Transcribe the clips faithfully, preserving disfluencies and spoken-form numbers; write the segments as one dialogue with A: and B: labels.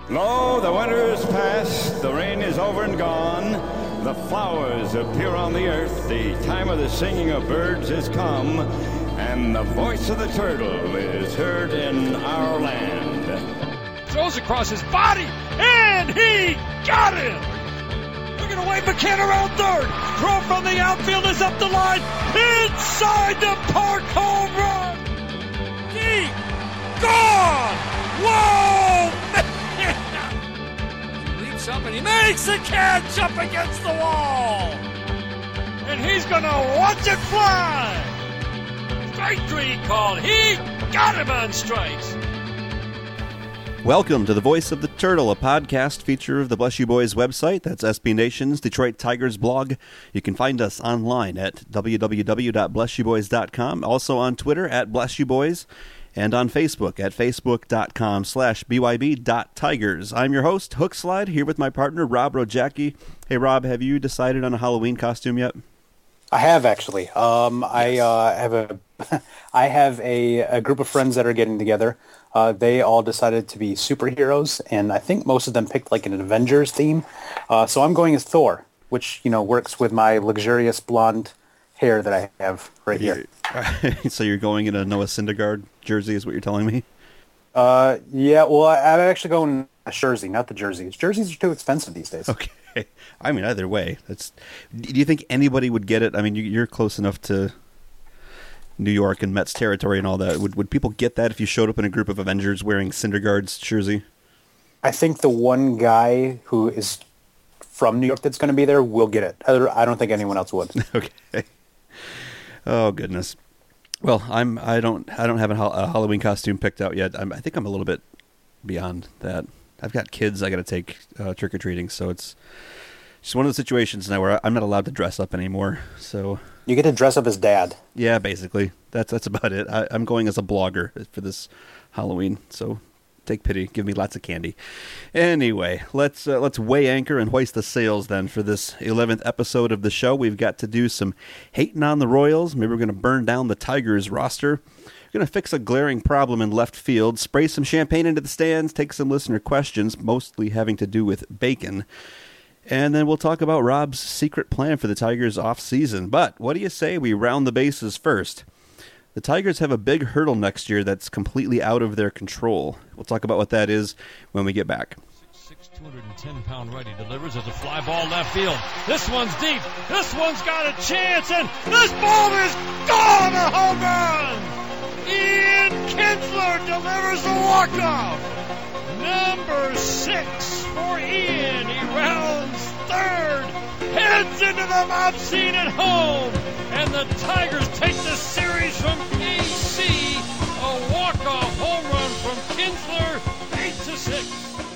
A: Lo, the winter is past, the rain is over and gone, the flowers appear on the earth, the time of the singing of birds is come, and the voice of the turtle is heard in our land.
B: Throws across his body, and he got him! Looking away, McCann around third. Throw from the outfield is up the line, inside the park, home run! Deep, gone! Whoa! He leaps up and he makes the catch up against the wall! And he's gonna watch it fly! Strike three called. He got him on strikes!
C: Welcome to The Voice of the Turtle, a podcast feature of the Bless You Boys website. That's S B Nation's Detroit Tigers blog. You can find us online at w w w dot bless you boys dot com, also on Twitter at Bless You Boys, and on Facebook at facebook.com slash byb.tigers. I'm your host, Hookslide, here with my partner, Rob Rojacki. Hey, Rob, have you decided on a Halloween costume yet?
D: I have, actually. Um, I uh, have a, I have a, a group of friends that are getting together. Uh, they all decided to be superheroes, and I think most of them picked like an Avengers theme. Uh, so I'm going as Thor, which, you know, works with my luxurious blonde hair that I have right here.
C: So you're going in a Noah Syndergaard jersey is what you're telling me?
D: Uh, yeah, well, I, I'm actually going a jersey, not the jerseys. Jerseys are too expensive these days.
C: Okay. I mean, either way. That's. Do you think anybody would get it? I mean, you, you're close enough to New York and Mets territory and all that. Would would people get that if you showed up in a group of Avengers wearing Syndergaard's jersey?
D: I think the one guy who is from New York that's going to be there will get it. I don't think anyone else would.
C: Okay. Oh goodness. Well, I'm. I don't. I don't have a, a Halloween costume picked out yet. I'm, I think I'm a little bit beyond that. I've got kids I got to take uh, trick or treating, so it's just one of the situations now where I'm not allowed to dress up anymore. So
D: you get to dress up as Dad.
C: Yeah, basically. That's that's about it. I, I'm going as a blogger for this Halloween, so take pity. Give me lots of candy. Anyway, let's uh, let's weigh anchor and hoist the sails then for this eleventh episode of the show. We've got to do some hating on the Royals. Maybe we're going to burn down the Tigers roster. We're going to fix a glaring problem in left field, spray some champagne into the stands, take some listener questions, mostly having to do with bacon. And then we'll talk about Rob's secret plan for the Tigers off-season. But what do you say we round the bases first? The Tigers have a big hurdle next year that's completely out of their control. We'll talk about what that is when we get back.
B: six two hundred ten pound righty delivers as a fly ball left field. This one's deep. This one's got a chance, and this ball is gone! A home run! Ian Kinsler delivers a walk-off. Number six for Ian. He rounds third, heads into the mob scene at home, and the Tigers take the series from A C. A walk-off home run from Kinsler, eight to six.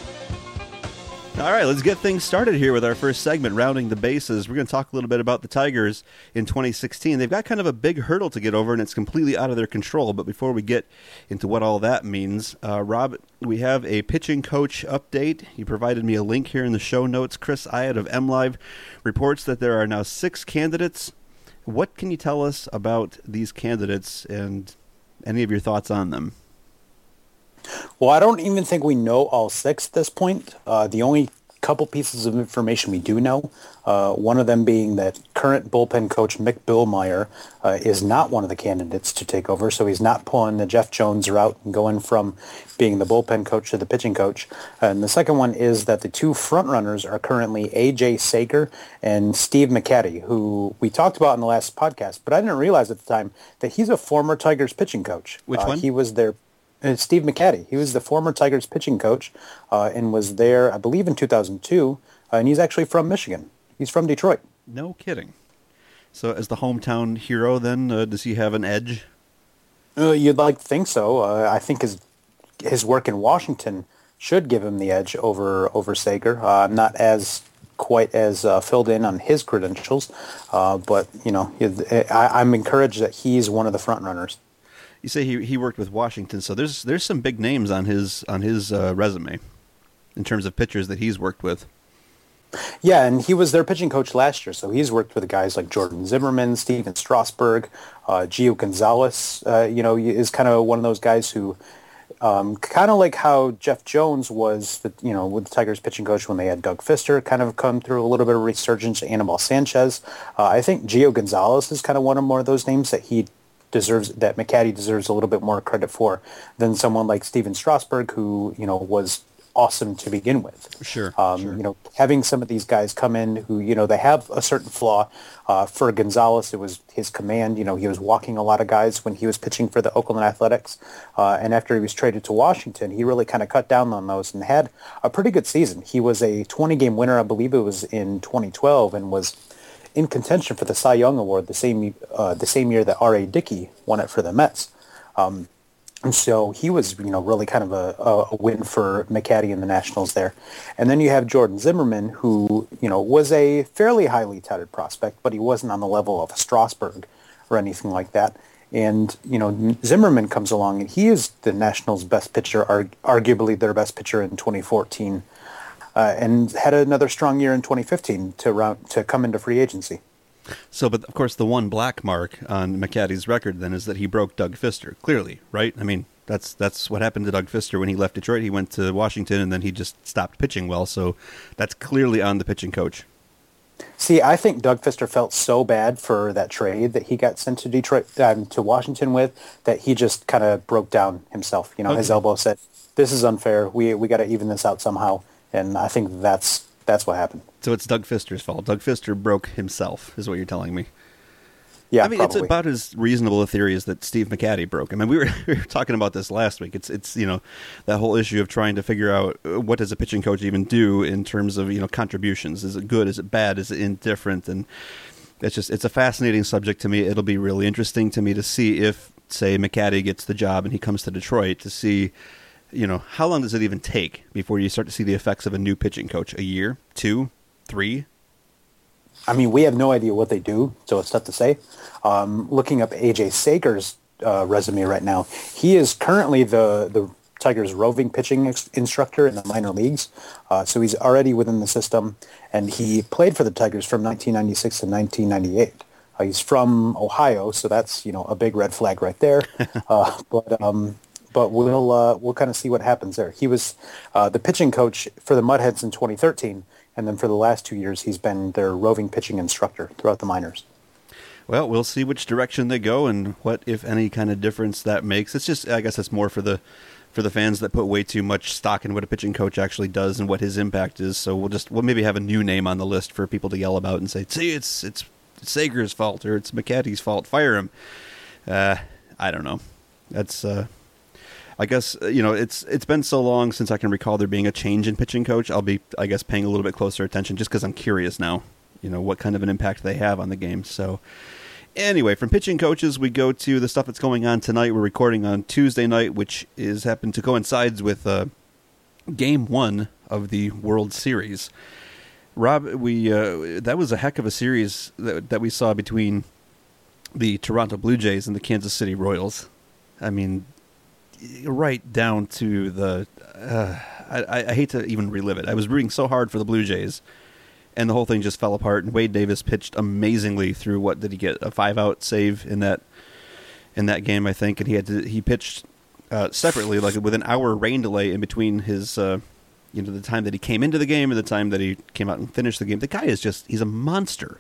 C: All right, let's get things started here with our first segment, Rounding the Bases. We're going to talk a little bit about the Tigers in twenty sixteen. They've got kind of a big hurdle to get over, and it's completely out of their control. But before we get into what all that means, uh, Rob, we have a pitching coach update. You provided me a link here in the show notes. Chris Ayat of MLive reports that there are now six candidates. What can you tell us about these candidates and any of your thoughts on them?
D: Well, I don't even think we know all six at this point. Uh, the only couple pieces of information we do know, uh, one of them being that current bullpen coach Mick Billmeyer uh, is not one of the candidates to take over, so he's not pulling the Jeff Jones route and going from being the bullpen coach to the pitching coach. And the second one is that the two frontrunners are currently A J Sager and Steve McCatty, who we talked about in the last podcast, but I didn't realize at the time that he's a former Tigers pitching coach.
C: Which
D: uh,
C: one?
D: He was their Uh, Steve McCatty. He was the former Tigers pitching coach uh, and was there, I believe, in two thousand two, uh, and he's actually from Michigan. He's from Detroit.
C: No kidding. So as the hometown hero, then, uh, does he have an edge?
D: Uh, you'd like to think so. Uh, I think his his work in Washington should give him the edge over, over Sager. Uh, not as quite as uh, filled in on his credentials, uh, but, you know, I, I'm encouraged that he's one of the front runners.
C: You say he he worked with Washington, so there's there's some big names on his on his uh, resume in terms of pitchers that he's worked with.
D: Yeah, and he was their pitching coach last year, so he's worked with guys like Jordan Zimmerman, Steven Strasburg, uh, Gio Gonzalez. Uh, you know, is kind of one of those guys who Um, kind of like how Jeff Jones was, the, you know, with the Tigers pitching coach when they had Doug Fister, kind of come through a little bit of resurgence. Anibal Sanchez. Uh, I think Gio Gonzalez is kind of one of more of those names that he deserves, that McCatty deserves a little bit more credit for than someone like Steven Strasburg, who, you know, was awesome to begin with.
C: Sure,
D: um,
C: sure.
D: You know, having some of these guys come in who, you know, they have a certain flaw. Uh, for Gonzalez, it was his command. You know, he was walking a lot of guys when he was pitching for the Oakland Athletics. Uh, and after he was traded to Washington, he really kind of cut down on those and had a pretty good season. He was a twenty-game winner, I believe it was in twenty twelve, and was in contention for the Cy Young Award the same uh, the same year that R A. Dickey won it for the Mets. Um, And so he was, you know, really kind of a, a win for McCatty and the Nationals there. And then you have Jordan Zimmerman, who, you know, was a fairly highly touted prospect, but he wasn't on the level of a Strasburg or anything like that. And, you know, Zimmerman comes along, and he is the Nationals' best pitcher, arg- arguably their best pitcher in twenty fourteen, uh, and had another strong year in twenty fifteen to round, to come into free agency.
C: So, but of course, the one black mark on McCatty's record then is that he broke Doug Fister, clearly, right? I mean, that's that's what happened to Doug Fister when he left Detroit. He went to Washington, and then he just stopped pitching well. So that's clearly on the pitching coach.
D: See, I think Doug Fister felt so bad for that trade that he got sent to Detroit, um, to Washington with, that he just kind of broke down himself. You know, okay. His elbow said, "This is unfair. We we got to even this out somehow." And I think that's that's what happened.
C: So it's Doug Fister's fault. Doug Fister broke himself, is what you're telling me.
D: Yeah,
C: I mean,
D: probably.
C: It's about as reasonable a theory as that Steve McCatty broke. I mean, we were, we were talking about this last week. It's, it's you know, that whole issue of trying to figure out what does a pitching coach even do in terms of, you know, contributions. Is it good? Is it bad? Is it indifferent? And it's just, it's a fascinating subject to me. It'll be really interesting to me to see if, say, McCatty gets the job and he comes to Detroit, to see, you know, how long does it even take before you start to see the effects of a new pitching coach? A year? Two? Three?
D: I mean, we have no idea what they do, so it's tough to say. Um, looking up A J Sager's uh, resume right now, he is currently the, the Tigers' roving pitching ex- instructor in the minor leagues. Uh, so he's already within the system, and he played for the Tigers from nineteen ninety-six to nineteen ninety-eight. Uh, he's from Ohio, so that's, you know, a big red flag right there. uh, but um, but we'll uh, we'll kind of see what happens there. He was uh, the pitching coach for the Mudheads in twenty thirteen. And then for the last two years, he's been their roving pitching instructor throughout the minors.
C: Well, we'll see which direction they go and what, if any, kind of difference that makes. It's just, I guess, it's more for the for the fans that put way too much stock in what a pitching coach actually does and what his impact is. So we'll just we'll maybe have a new name on the list for people to yell about and say, "See, it's it's Sager's fault or it's McCatty's fault. Fire him." Uh, I don't know. That's. Uh, I guess, you know, it's it's been so long since I can recall there being a change in pitching coach. I'll be, I guess, paying a little bit closer attention just because I'm curious now, you know, what kind of an impact they have on the game. So anyway, from pitching coaches, we go to the stuff that's going on tonight. We're recording on Tuesday night, which is happened to coincides with uh, game one of the World Series. Rob, we uh, that was a heck of a series that, that we saw between the Toronto Blue Jays and the Kansas City Royals. I mean, right down to the uh, I, I hate to even relive it. I was rooting so hard for the Blue Jays, and the whole thing just fell apart. And Wade Davis pitched amazingly through, what did he get, a five out save in that in that game, I think. And he had to he pitched uh, separately, like with an hour rain delay in between his uh, you know the time that he came into the game and the time that he came out and finished the game. The guy is just he's a monster.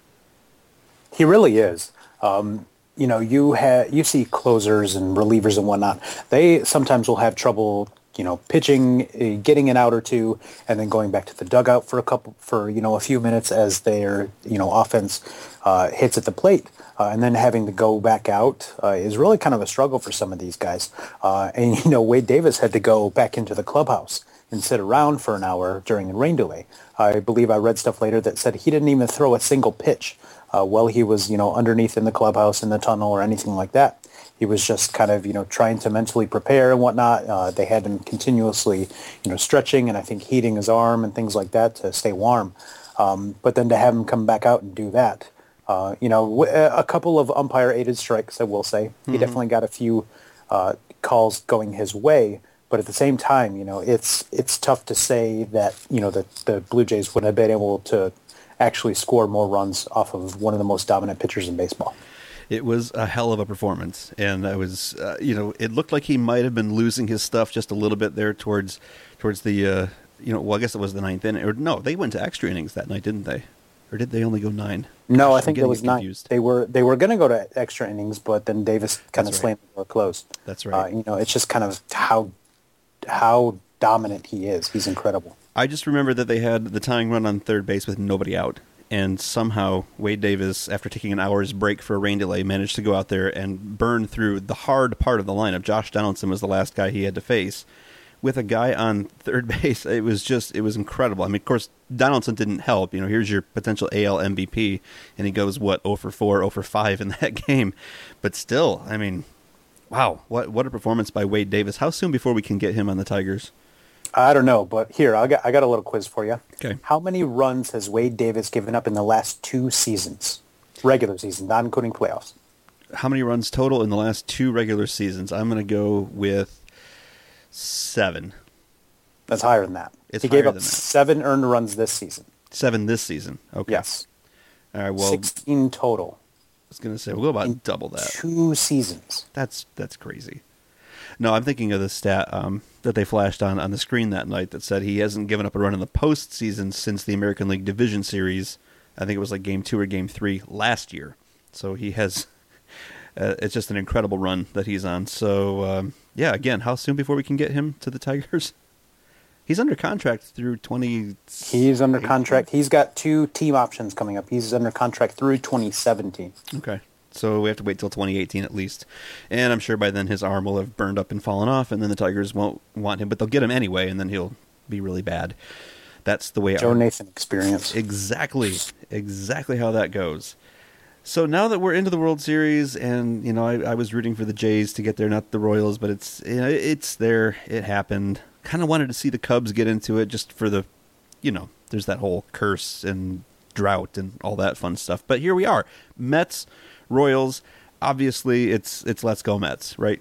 D: He really is. Um, You know, you ha- you see closers and relievers and whatnot. They sometimes will have trouble, you know, pitching, uh, getting an out or two, and then going back to the dugout for a couple, for you know, a few minutes as their you know offense uh, hits at the plate, uh, and then having to go back out uh, is really kind of a struggle for some of these guys. Uh, and you know, Wade Davis had to go back into the clubhouse and sit around for an hour during the rain delay. I believe I read stuff later that said he didn't even throw a single pitch Uh, while he was, you know, underneath in the clubhouse, in the tunnel, or anything like that. He was just kind of, you know, trying to mentally prepare and whatnot. Uh, they had him continuously, you know, stretching and I think heating his arm and things like that to stay warm. Um, but then to have him come back out and do that, uh, you know, w- a couple of umpire-aided strikes, I will say. Mm-hmm. He definitely got a few uh, calls going his way. But at the same time, you know, it's it's tough to say that, you know, the, the Blue Jays would have been able to actually score more runs off of one of the most dominant pitchers in baseball.
C: It was a hell of a performance, and I was, uh, you know, it looked like he might have been losing his stuff just a little bit there towards, towards the, uh, you know, well, I guess it was the ninth inning, or no, they went to extra innings that night, didn't they? Or did they only go nine?
D: No,
C: Gosh,
D: I think it was nine. They were they were going to go to extra innings, but then Davis kind
C: That's
D: of
C: right.
D: slammed the door closed.
C: That's right.
D: Uh, you know, it's just kind of how how dominant he is. He's incredible.
C: I just remember that they had the tying run on third base with nobody out, and somehow Wade Davis, after taking an hour's break for a rain delay, managed to go out there and burn through the hard part of the lineup. Josh Donaldson was the last guy he had to face. With a guy on third base, it was just, it was incredible. I mean, of course, Donaldson didn't help. You know, here's your potential A L M V P, and he goes, what, oh for four, oh for five in that game. But still, I mean, wow, what what a performance by Wade Davis. How soon before we can get him on the Tigers?
D: I don't know, but here, I got, I got a little quiz for you.
C: Okay.
D: How many runs has Wade Davis given up in the last two seasons? Regular season, not including playoffs.
C: How many runs total in the last two regular seasons? I'm going to go with seven.
D: That's higher than that.
C: It's
D: he gave
C: higher
D: up
C: than that.
D: seven earned runs this season.
C: Seven this season. Okay.
D: Yes.
C: All right, well,
D: sixteen total.
C: I was going to say, we'll go about
D: in
C: double that.
D: Two seasons.
C: That's that's crazy. No, I'm thinking of the stat um, that they flashed on, on the screen that night that said he hasn't given up a run in the postseason since the American League Division Series. I think it was like game two or game three last year. So he has, uh, it's just an incredible run that he's on. So, um, yeah, again, how soon before we can get him to the Tigers? He's under contract through twenty.
D: He's under contract. He's got two team options coming up. He's under contract through twenty seventeen.
C: Okay. So we have to wait till twenty eighteen at least. And I'm sure by then his arm will have burned up and fallen off, and then the Tigers won't want him, but they'll get him anyway, and then he'll be really bad. That's the way
D: Joe
C: our,
D: Nathan experience.
C: Exactly. Exactly how that goes. So now that we're into the World Series, and, you know, I, I was rooting for the Jays to get there, not the Royals, but it's, you know, it's there. It happened. Kind of wanted to see the Cubs get into it just for the, you know, there's that whole curse and drought and all that fun stuff. But here we are. Mets, Royals, obviously it's it's let's go Mets, right?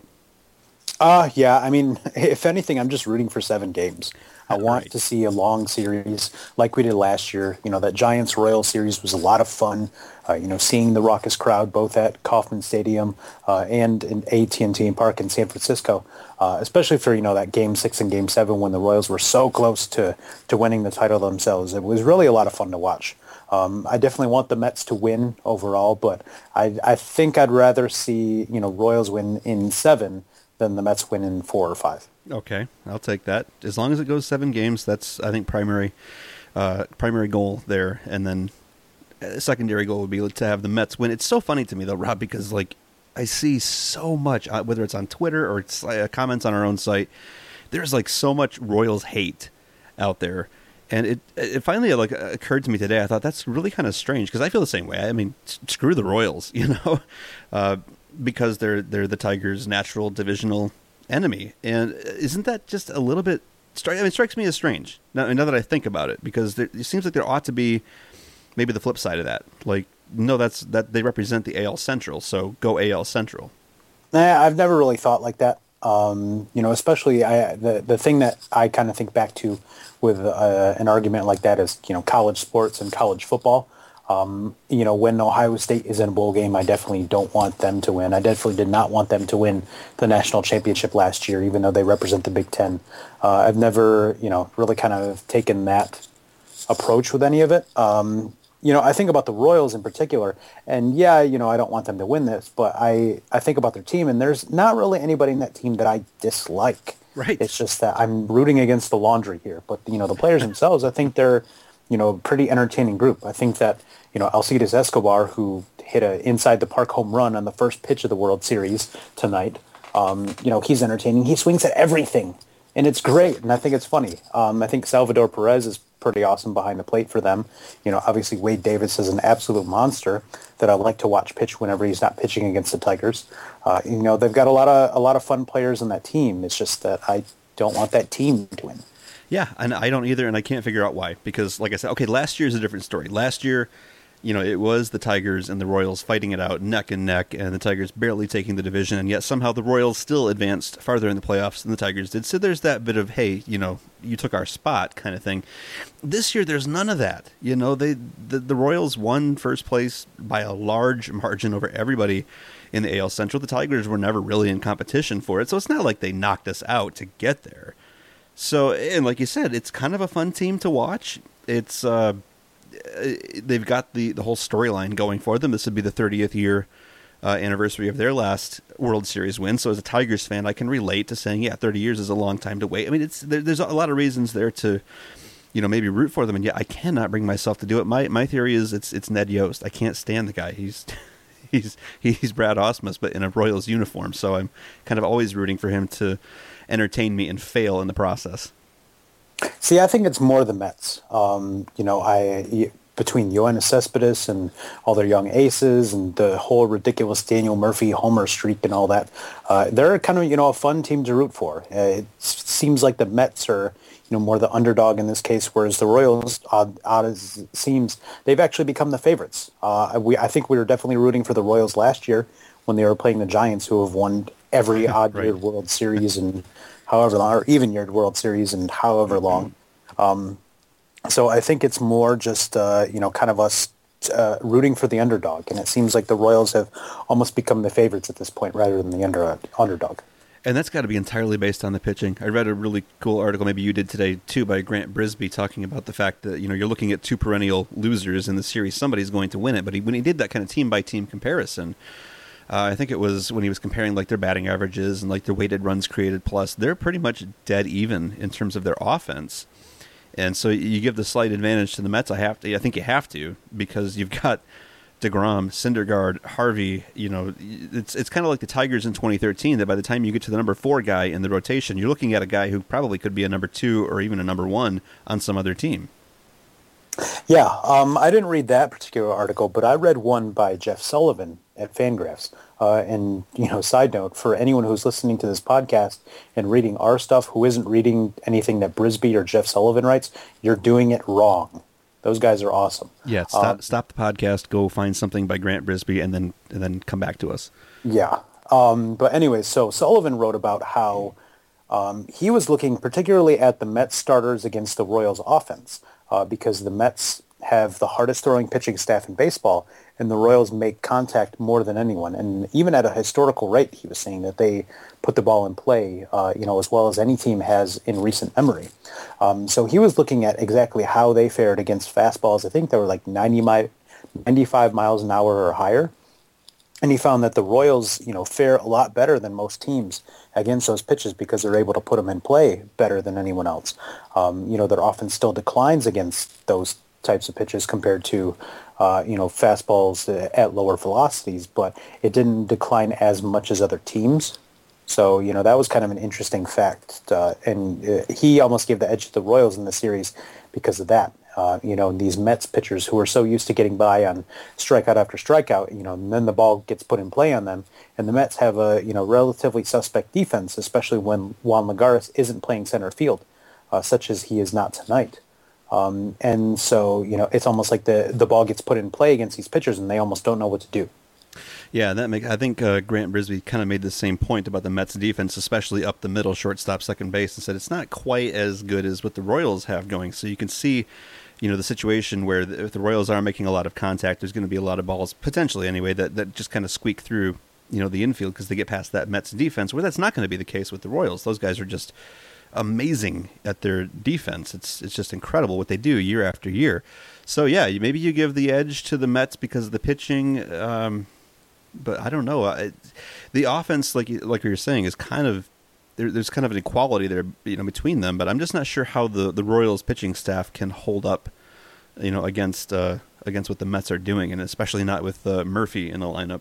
D: Uh, yeah, I mean, if anything, I'm just rooting for seven games. I want
C: Right.
D: to see a long series like we did last year. You know, that Giants-Royals series was a lot of fun. Uh, you know, seeing the raucous crowd both at Kauffman Stadium uh, and in A T and T Park in San Francisco, uh, especially for, you know, that game six and game seven when the Royals were so close to, to winning the title themselves. It was really a lot of fun to watch. Um, I definitely want the Mets to win overall, but I, I think I'd rather see, you know, Royals win in seven than the Mets win in four or five.
C: Okay, I'll take that. As long as it goes seven games, that's, I think, primary uh, primary goal there. And then a secondary goal would be to have the Mets win. It's so funny to me, though, Rob, because, like, I see so much, uh, whether it's on Twitter or it's uh, comments on our own site, there's, like, so much Royals hate out there. And it it finally like occurred to me today. I thought that's really kind of strange because I feel the same way. I mean, s- screw the Royals, you know, uh, because they're they're the Tigers' natural divisional enemy. And isn't that just a little bit? Stri- I mean, it strikes me as strange now, now that I think about it, because there, it seems like there ought to be maybe the flip side of that. Like, no, that's that they represent the A L Central, so go A L Central.
D: Nah, I've never really thought like that. Um, you know, especially I, the the thing that I kind of think back to with uh, an argument like that is, you know, college sports and college football. Um, you know, when Ohio State is in a bowl game, I definitely don't want them to win. I definitely did not want them to win the national championship last year, even though they represent the Big Ten. Uh, I've never, you know, really kind of taken that approach with any of it. Um, you know, I think about the Royals in particular, and yeah, you know, I don't want them to win this, but I, I think about their team, and there's not really anybody in that team that I dislike.
C: Right.
D: It's just that I'm rooting against the laundry here. But, you know, the players themselves, I think they're, you know, a pretty entertaining group. I think that, you know, Alcides Escobar, who hit a inside the park home run on the first pitch of the World Series tonight, um, you know, he's entertaining. He swings at everything, and it's great, and I think it's funny. Um, I think Salvador Perez is pretty awesome behind the plate for them. You know, obviously Wade Davis is an absolute monster that I like to watch pitch whenever he's not pitching against the Tigers. Uh, you know, they've got a lot of a lot of fun players on that team. It's just that I don't want that team to win.
C: Yeah, and I don't either, and I can't figure out why. Because, like I said, okay, last year is a different story. Last year, you know, it was the Tigers and the Royals fighting it out neck and neck, and the Tigers barely taking the division, and yet somehow the Royals still advanced farther in the playoffs than the Tigers did. So there's that bit of, hey, you know, you took our spot kind of thing. This year, there's none of that. You know, they the, the Royals won first place by a large margin over everybody in the A L Central. The Tigers were never really in competition for it, so it's not like they knocked us out to get there. So, and like you said, it's kind of a fun team to watch. It's uh, they've got the, the whole storyline going for them. This would be the thirtieth year uh, anniversary of their last World Series win. So as a Tigers fan, I can relate to saying, yeah, thirty years is a long time to wait. I mean, it's there, there's a lot of reasons there to, you know, maybe root for them, and yet I cannot bring myself to do it. My my theory is it's it's Ned Yost. I can't stand the guy. He's he's he's Brad Ausmus, but in a Royals uniform. So I'm kind of always rooting for him to entertain me and fail in the process.
D: See, I think it's more the Mets. Um, you know, I between Yoenis Cespedes and all their young aces and the whole ridiculous Daniel Murphy homer streak and all that, uh, they're kind of, you know, a fun team to root for. Uh, it seems like the Mets are, you know, more the underdog in this case, whereas the Royals, odd, odd as it seems, they've actually become the favorites. Uh, we, I think we were definitely rooting for the Royals last year when they were playing the Giants, who have won every odd-year
C: right.
D: World Series and however long, or even-year World Series and however long. Um, so I think it's more just, uh, you know, kind of us uh, rooting for the underdog. And it seems like the Royals have almost become the favorites at this point rather than the under, underdog.
C: And that's got to be entirely based on the pitching. I read a really cool article, maybe you did today too, by Grant Brisbee talking about the fact that, you know, you're looking at two perennial losers in the series. Somebody's going to win it. But he, when he did that kind of team-by-team comparison, Uh, I think it was when he was comparing like their batting averages and like their weighted runs created plus, they're pretty much dead even in terms of their offense. And so you give the slight advantage to the Mets. I have to. I think you have to, because you've got DeGrom, Syndergaard, Harvey. You know, it's it's kind of like the Tigers in twenty thirteen. That by the time you get to the number four guy in the rotation, you're looking at a guy who probably could be a number two or even a number one on some other team.
D: Yeah, um, I didn't read that particular article, but I read one by Jeff Sullivan at Fangraphs. Uh, and, you know, side note, for anyone who's listening to this podcast and reading our stuff who isn't reading anything that Brisbee or Jeff Sullivan writes, you're doing it wrong. Those guys are awesome.
C: Yeah, stop,
D: um,
C: stop the podcast, go find something by Grant Brisbee, and then and then come back to us.
D: Yeah. Um, but anyway, so Sullivan wrote about how um, he was looking particularly at the Mets starters against the Royals offense uh, because the Mets have the hardest throwing pitching staff in baseball, and the Royals make contact more than anyone. And even at a historical rate, he was saying that they put the ball in play, uh, you know, as well as any team has in recent memory. Um, so he was looking at exactly how they fared against fastballs. I think they were like ninety mi- ninety-five miles an hour or higher. And he found that the Royals, you know, fare a lot better than most teams against those pitches because they're able to put them in play better than anyone else. Um, you know, their offense still declines against those types of pitches compared to, uh, you know, fastballs at lower velocities, but it didn't decline as much as other teams. So, you know, that was kind of an interesting fact. Uh, and uh, he almost gave the edge to the Royals in the series because of that. Uh, you know, these Mets pitchers who are so used to getting by on strikeout after strikeout, you know, and then the ball gets put in play on them. And the Mets have a, you know, relatively suspect defense, especially when Juan Lagares isn't playing center field, uh, such as he is not tonight. Um, and so, you know, it's almost like the, the ball gets put in play against these pitchers and they almost don't know what to do.
C: Yeah, that make I think uh, Grant Brisbee kind of made the same point about the Mets defense, especially up the middle, shortstop, second base, and said it's not quite as good as what the Royals have going. So you can see, you know, the situation where the, if the Royals are making a lot of contact, there's going to be a lot of balls, potentially anyway, that, that just kind of squeak through, you know, the infield because they get past that Mets defense, where that's not going to be the case with the Royals. Those guys are just amazing at their defense. It's it's just incredible what they do year after year. So yeah, you, maybe you give the edge to the Mets because of the pitching, um, but I don't know. I, the offense, like like you're saying, is kind of there, there's kind of an equality there, you know, between them. But I'm just not sure how the, the Royals pitching staff can hold up, you know, against uh, against what the Mets are doing, and especially not with uh, Murphy in the lineup.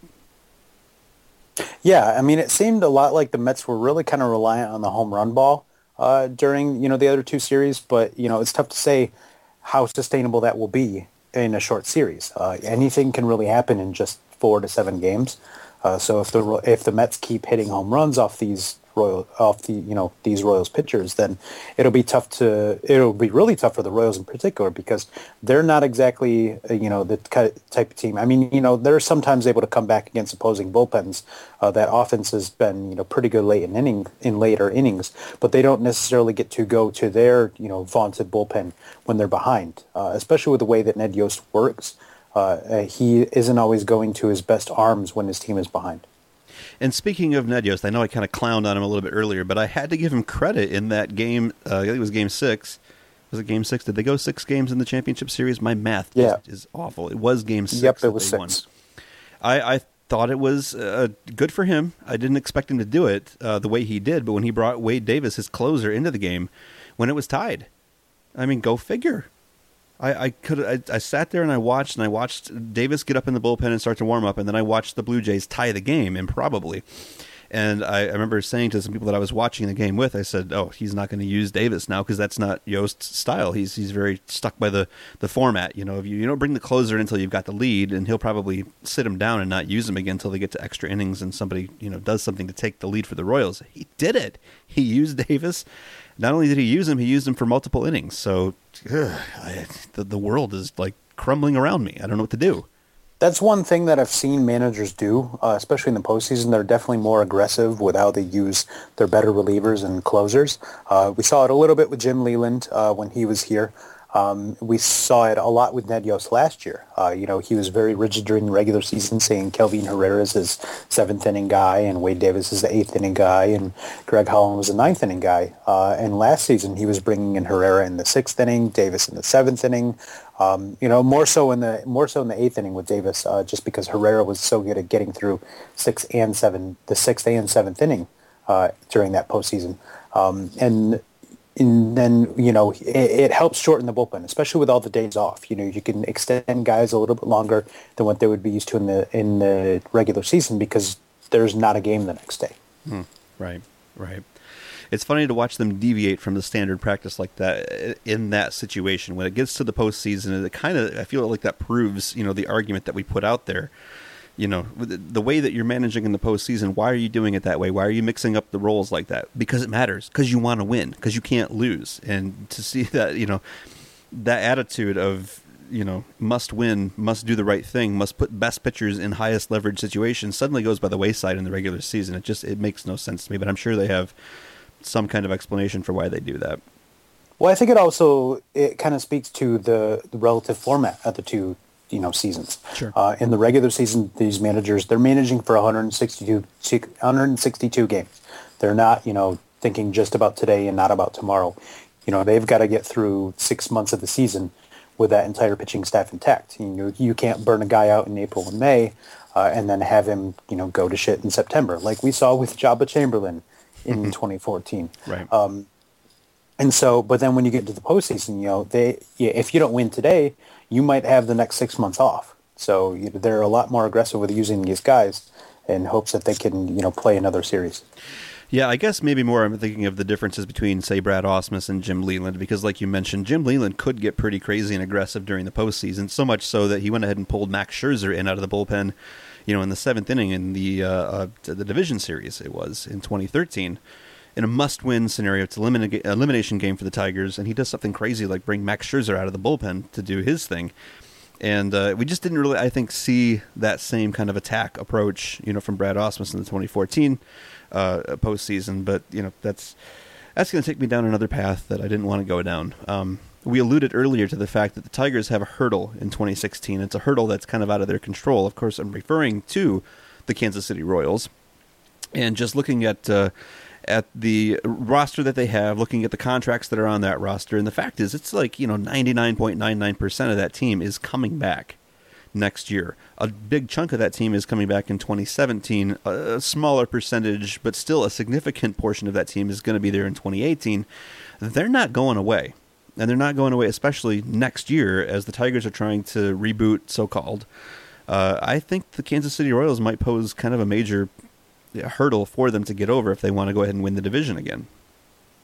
D: Yeah, I mean, it seemed a lot like the Mets were really kind of reliant on the home run ball uh, during, you know, the other two series. But, you know, it's tough to say how sustainable that will be in a short series. Uh, anything can really happen in just four to seven games. Uh, so if the if the Mets keep hitting home runs off these Royal off the you know these Royals pitchers, then it'll be tough to it'll be really tough for the Royals in particular because they're not exactly uh, you know the type of team. I mean, you know they're sometimes able to come back against opposing bullpens. Uh, that offense has been you know pretty good late in inning in later innings, but they don't necessarily get to go to their you know vaunted bullpen when they're behind, uh, especially with the way that Ned Yost works. Uh, he isn't always going to his best arms when his team is behind.
C: And speaking of Ned Yost, I know I kind of clowned on him a little bit earlier, but I had to give him credit in that game. Uh, I think it was game six. Was it game six? Did they go six games in the championship series? My math
D: yeah.
C: is, is awful. It was game six.
D: Yep, it was six. Won.
C: I, I thought it was uh, good for him. I didn't expect him to do it uh, the way he did, but when he brought Wade Davis, his closer, into the game when it was tied, I mean, go figure. I, I could I, I sat there and I watched and I watched Davis get up in the bullpen and start to warm up, and then I watched the Blue Jays tie the game improbably. And I, I remember saying to some people that I was watching the game with, I said, "Oh, he's not going to use Davis now because that's not Yost's style. He's he's very stuck by the, the format. You know, if you, you don't bring the closer in until you've got the lead, and he'll probably sit him down and not use him again until they get to extra innings and somebody you know does something to take the lead for the Royals." He did it. He used Davis. Not only did he use him, he used him for multiple innings. So ugh, I, the, the world is like crumbling around me. I don't know what to do.
D: That's one thing that I've seen managers do, uh, especially in the postseason. They're definitely more aggressive with how they use their better relievers and closers. Uh, we saw it a little bit with Jim Leland uh, when he was here. Um, we saw it a lot with Ned Yost last year. Uh, you know, he was very rigid during the regular season, saying Kelvin Herrera is his seventh inning guy, and Wade Davis is the eighth inning guy, and Greg Holland was the ninth inning guy. Uh, and last season, he was bringing in Herrera in the sixth inning, Davis in the seventh inning. Um, you know, more so in the more so in the eighth inning with Davis, uh, just because Herrera was so good at getting through six and seven, the sixth and seventh inning uh, during that postseason, um, and. And then, you know, it, it helps shorten the bullpen, especially with all the days off. You know, you can extend guys a little bit longer than what they would be used to in the in the regular season because there's not a game the next day.
C: Hmm. Right, right. It's funny to watch them deviate from the standard practice like that in that situation. When it gets to the postseason, it kind of, I feel like that proves, you know, the argument that we put out there. You know, the way that you're managing in the postseason, why are you doing it that way? Why are you mixing up the roles like that? Because it matters. Because you want to win. Because you can't lose. And to see that, you know, that attitude of, you know, must win, must do the right thing, must put best pitchers in highest leverage situations suddenly goes by the wayside in the regular season. It just, it makes no sense to me. But I'm sure they have some kind of explanation for why they do that.
D: Well, I think it also, it kind of speaks to the, the relative format of the two you know, seasons.
C: Sure.
D: Uh, in the regular season, these managers, they're managing for one hundred sixty-two, one hundred sixty-two games. They're not, you know, thinking just about today and not about tomorrow. You know, they've got to get through six months of the season with that entire pitching staff intact. You know, you can't burn a guy out in April and May uh, and then have him, you know, go to shit in September, like we saw with Jabba Chamberlain in twenty fourteen.
C: Right.
D: Um, and so, but then when you get to the postseason, you know, they, yeah, if you don't win today, you might have the next six months off. So you know, they're a lot more aggressive with using these guys in hopes that they can, you know, play another series.
C: Yeah, I guess maybe more I'm thinking of the differences between, say, Brad Ausmus and Jim Leland, because like you mentioned, Jim Leland could get pretty crazy and aggressive during the postseason, so much so that he went ahead and pulled Max Scherzer in out of the bullpen, you know, in the seventh inning in the uh, uh, the division series it was in twenty thirteen. In a must-win scenario, it's an elimina- elimination game for the Tigers, and he does something crazy like bring Max Scherzer out of the bullpen to do his thing. And uh, we just didn't really, I think, see that same kind of attack approach, you know, from Brad Ausmus in the twenty fourteen uh, postseason. But, you know, that's that's going to take me down another path that I didn't want to go down. Um, we alluded earlier to the fact that the Tigers have a hurdle in twenty sixteen. It's a hurdle that's kind of out of their control. Of course, I'm referring to the Kansas City Royals. And just looking at... Uh, at the roster that they have, looking at the contracts that are on that roster, and the fact is, it's like, you know, ninety-nine point nine nine percent of that team is coming back next year. A big chunk of that team is coming back in twenty seventeen, a smaller percentage, but still a significant portion of that team is going to be there in twenty eighteen. They're not going away, and they're not going away, especially next year, as the Tigers are trying to reboot, so-called. Uh, I think the Kansas City Royals might pose kind of a major hurdle for them to get over if they want to go ahead and win the division again.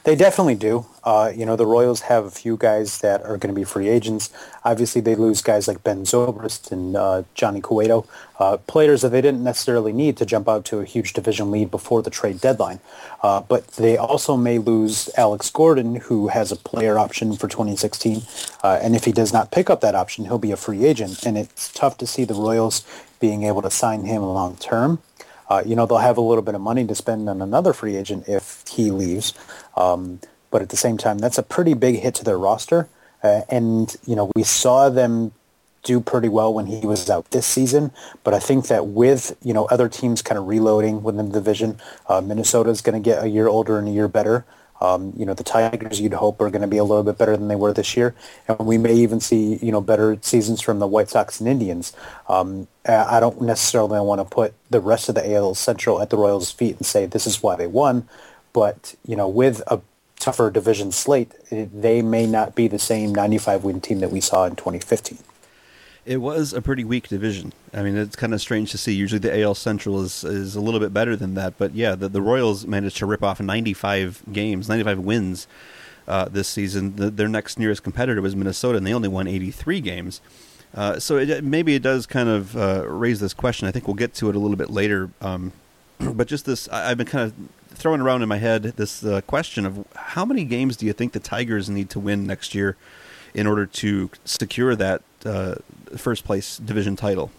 D: They definitely do. Uh, you know, the Royals have a few guys that are going to be free agents. Obviously, they lose guys like Ben Zobrist and uh, Johnny Cueto, uh, players that they didn't necessarily need to jump out to a huge division lead before the trade deadline. Uh, but they also may lose Alex Gordon, who has a player option for twenty sixteen. Uh, and if he does not pick up that option, he'll be a free agent. And it's tough to see the Royals being able to sign him long term. Uh, you know, they'll have a little bit of money to spend on another free agent if he leaves. Um, but at the same time, that's a pretty big hit to their roster. Uh, and, you know, we saw them do pretty well when he was out this season. But I think that with, you know, other teams kind of reloading within the division, uh, Minnesota's going to get a year older and a year better. Um, you know, the Tigers, you'd hope, are going to be a little bit better than they were this year. And we may even see, you know, better seasons from the White Sox and Indians. Um, I don't necessarily want to put the rest of the A L Central at the Royals' feet and say this is why they won. But, you know, with a tougher division slate, they may not be the same ninety-five win team that we saw in twenty fifteen.
C: It was a pretty weak division. I mean, it's kind of strange to see. Usually the A L Central is, is a little bit better than that. But, yeah, the, the Royals managed to rip off ninety-five games, ninety-five wins uh, this season. The, their next nearest competitor was Minnesota, and they only won eighty-three games. Uh, so it, maybe it does kind of uh, raise this question. I think we'll get to it a little bit later. Um, but just this, I, I've been kind of throwing around in my head this uh, question of how many games do you think the Tigers need to win next year in order to secure that uh, first place division title?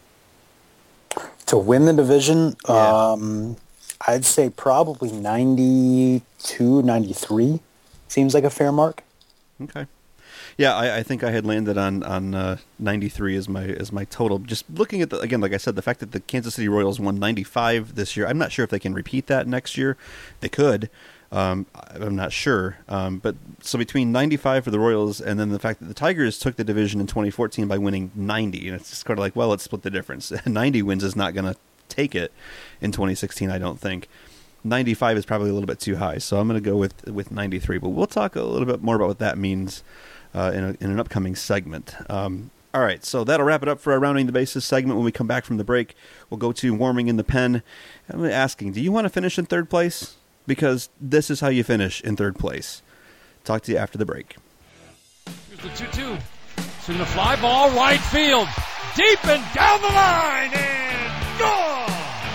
D: To win the division,
C: Yeah.
D: um, I'd say probably ninety-two, ninety-three seems like a fair mark.
C: Okay. Yeah, I, I think I had landed on on uh, ninety-three as my as my total. Just looking at the again, like I said, the fact that the Kansas City Royals won ninety-five this year, I'm not sure if they can repeat that next year. They could. Um, I'm not sure. Um, but so between ninety-five for the Royals and then the fact that the Tigers took the division in twenty fourteen by winning ninety, and it's just kind of like, well, let's split the difference. ninety wins is not going to take it in twenty sixteen, I don't think. ninety-five is probably a little bit too high, so I'm going to go with with ninety-three. But we'll talk a little bit more about what that means uh, in, a, in an upcoming segment. Um, all right, so that'll wrap it up for our Rounding the Bases segment. When we come back from the break, we'll go to Warming in the Pen. I'm asking, do you want to finish in third place? Because this is how you finish in third place. Talk to you after the break.
B: Here's the two two. Swing the fly ball, right field. Deep and down the line, and gone!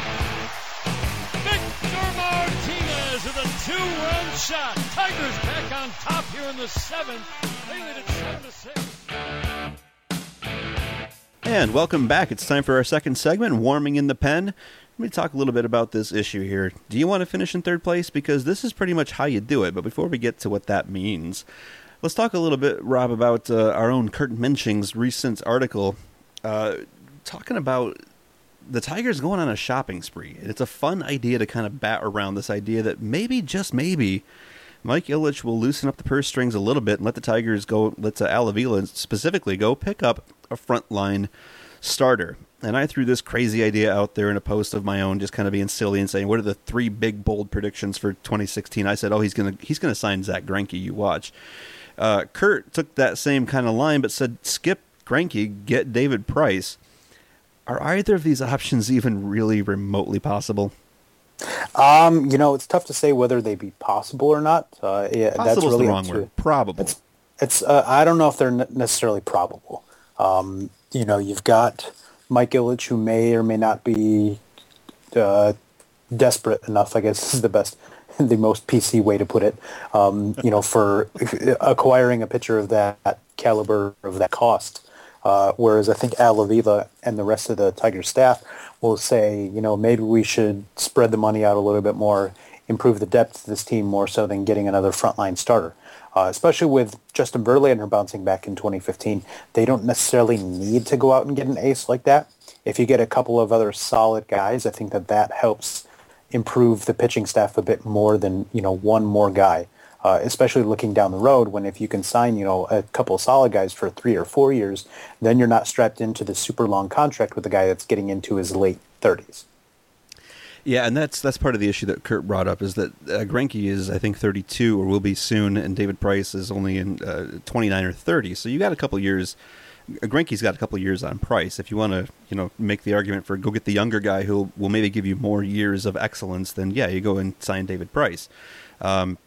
B: Victor Martinez with a two-run shot. Tigers back on top here in the seventh. They lead it seven to six.
C: And welcome back. It's time for our second segment, Warming in the Pen. Let me talk a little bit about this issue here. Do you want to finish in third place? Because this is pretty much how you do it. But before we get to what that means, let's talk a little bit, Rob, about uh, our own Kurt Mensching's recent article uh, talking about the Tigers going on a shopping spree. And it's a fun idea to kind of bat around this idea that maybe, just maybe, Mike Ilitch will loosen up the purse strings a little bit and let the Tigers go, let uh, Al Avila specifically go pick up a frontline starter. And I threw this crazy idea out there in a post of my own, just kind of being silly and saying, what are the three big, bold predictions for twenty sixteen? I said, oh, he's going to he's gonna sign Zach Greinke, you watch. Uh, Kurt took that same kind of line, but said, skip Greinke, get David Price. Are either of these options even really remotely possible?
D: Um, you know, it's tough to say whether they be possible or not. Uh, yeah,
C: Possible
D: that's
C: is
D: really
C: the wrong
D: up
C: word.
D: to,
C: Probable.
D: It's, it's uh, I don't know if they're necessarily probable. Um, you know, you've got Mike Ilitch, who may or may not be uh, desperate enough, I guess is the best, the most P C way to put it, um, you know, for acquiring a pitcher of that caliber, of that cost. Uh, whereas I think Al Avila and the rest of the Tiger staff will say, you know, maybe we should spread the money out a little bit more, improve the depth of this team more so than getting another frontline starter. Uh, especially with Justin Verlander bouncing back in twenty fifteen, they don't necessarily need to go out and get an ace like that. If you get a couple of other solid guys, I think that that helps improve the pitching staff a bit more than, you know, one more guy. Uh, especially looking down the road, when if you can sign, you know, a couple of solid guys for three or four years, then you're not strapped into the super long contract with a guy that's getting into his late thirties.
C: Yeah, and that's that's part of the issue that Kurt brought up, is that uh, Greinke is, I think, thirty-two or will be soon, and David Price is only in uh, twenty-nine or thirty. So you got a couple years. Greinke's got a couple years on Price. If you want to, you know, make the argument for go get the younger guy who will maybe give you more years of excellence, then yeah, you go and sign David Price. Um,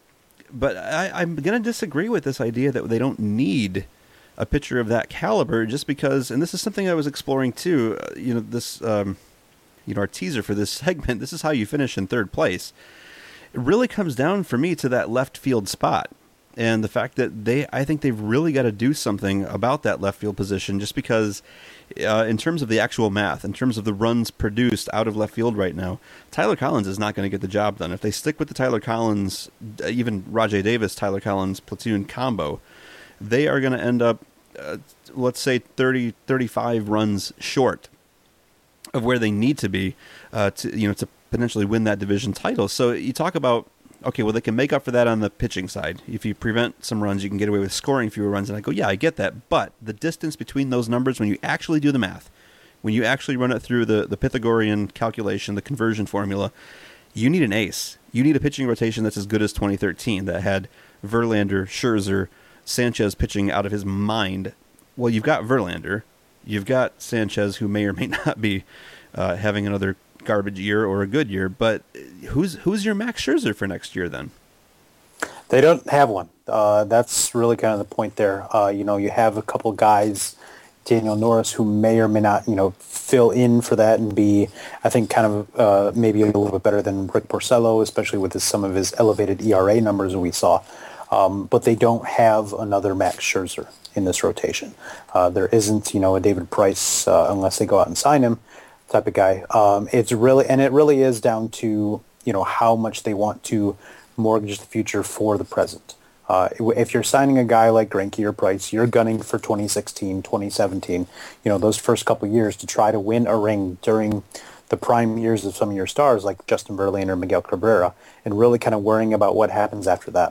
C: but I, I'm going to disagree with this idea that they don't need a pitcher of that caliber, just because, and this is something I was exploring too, uh, you know, this, um, you know, our teaser for this segment, this is how you finish in third place. It really comes down for me to that left field spot. And the fact that they, I think they've really got to do something about that left field position, just because uh, in terms of the actual math, in terms of the runs produced out of left field right now, Tyler Collins is not going to get the job done. If they stick with the Tyler Collins, even Rajai Davis, Tyler Collins platoon combo, they are going to end up, uh, let's say, thirty, thirty-five runs short of where they need to be uh, to, you know, to potentially win that division title. So you talk about, okay, well, they can make up for that on the pitching side. If you prevent some runs, you can get away with scoring fewer runs. And I go, yeah, I get that. But the distance between those numbers, when you actually do the math, when you actually run it through the, the Pythagorean calculation, the conversion formula, you need an ace. You need a pitching rotation that's as good as twenty thirteen, that had Verlander, Scherzer, Sanchez pitching out of his mind. Well, you've got Verlander. You've got Sanchez, who may or may not be uh, having another garbage year or a good year, but who's who's your Max Scherzer for next year then?
D: They don't have one. Uh, that's really kind of the point there. Uh, you know, you have a couple guys, Daniel Norris, who may or may not, you know, fill in for that and be, I think, kind of uh, maybe a little bit better than Rick Porcello, especially with his, some of his elevated E R A numbers that we saw. Um, but they don't have another Max Scherzer in this rotation. Uh, there isn't, you know, a David Price uh, unless they go out and sign him, type of guy. Um, it's really, and it really is down to, you know, how much they want to mortgage the future for the present. Uh, if you're signing a guy like Greinke or Price, you're gunning for twenty sixteen, twenty seventeen, you know, those first couple years to try to win a ring during the prime years of some of your stars like Justin Verlander or Miguel Cabrera, and really kind of worrying about what happens after that.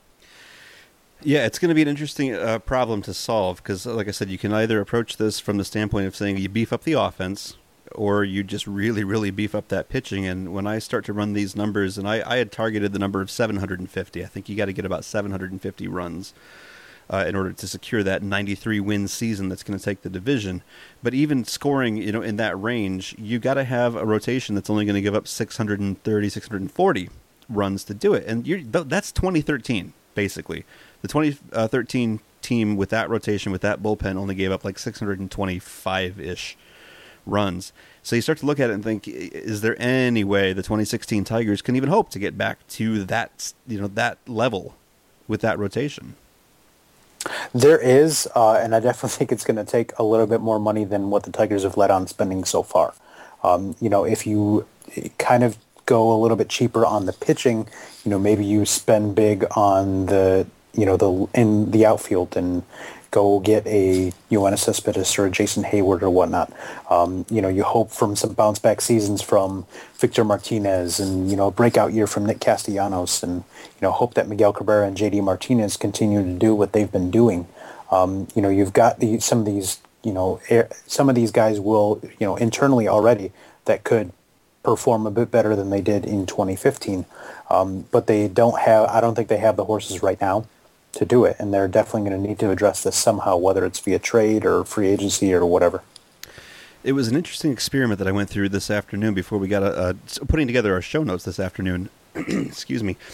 C: Yeah, it's going to be an interesting uh, problem to solve because, like I said, you can either approach this from the standpoint of saying you beef up the offense, or you just really, really beef up that pitching. And when I start to run these numbers, and I, I had targeted the number of seven hundred fifty, I think you got to get about seven hundred fifty runs uh, in order to secure that ninety-three win season that's going to take the division. But even scoring, you know, in that range, you got to have a rotation that's only going to give up six hundred thirty, six hundred forty runs to do it. And you're, that's twenty thirteen, basically. The twenty thirteen team with that rotation, with that bullpen, only gave up like six hundred twenty-five-ish runs. So you start to look at it and think, is there any way the twenty sixteen Tigers can even hope to get back to that, you know, that level with that rotation?
D: There is, uh, and I definitely think it's going to take a little bit more money than what the Tigers have let on spending so far. Um, you know, if you kind of go a little bit cheaper on the pitching, you know, maybe you spend big on the, you know, the in the outfield and go get a Yoenis Cespedes or a Jason Hayward or whatnot. Um, you know, you hope from some bounce back seasons from Victor Martinez and, you know, a breakout year from Nick Castellanos, and, you know, hope that Miguel Cabrera and J D Martinez continue to do what they've been doing. Um, you know, you've got the, some of these, you know, air, some of these guys will, you know, internally already that could perform a bit better than they did in twenty fifteen. Um, but they don't have, I don't think they have the horses right now to do it, and they're definitely going to need to address this somehow, whether it's via trade or free agency or whatever.
C: It was an interesting experiment that I went through this afternoon before we got a, a putting together our show notes this afternoon. Excuse me.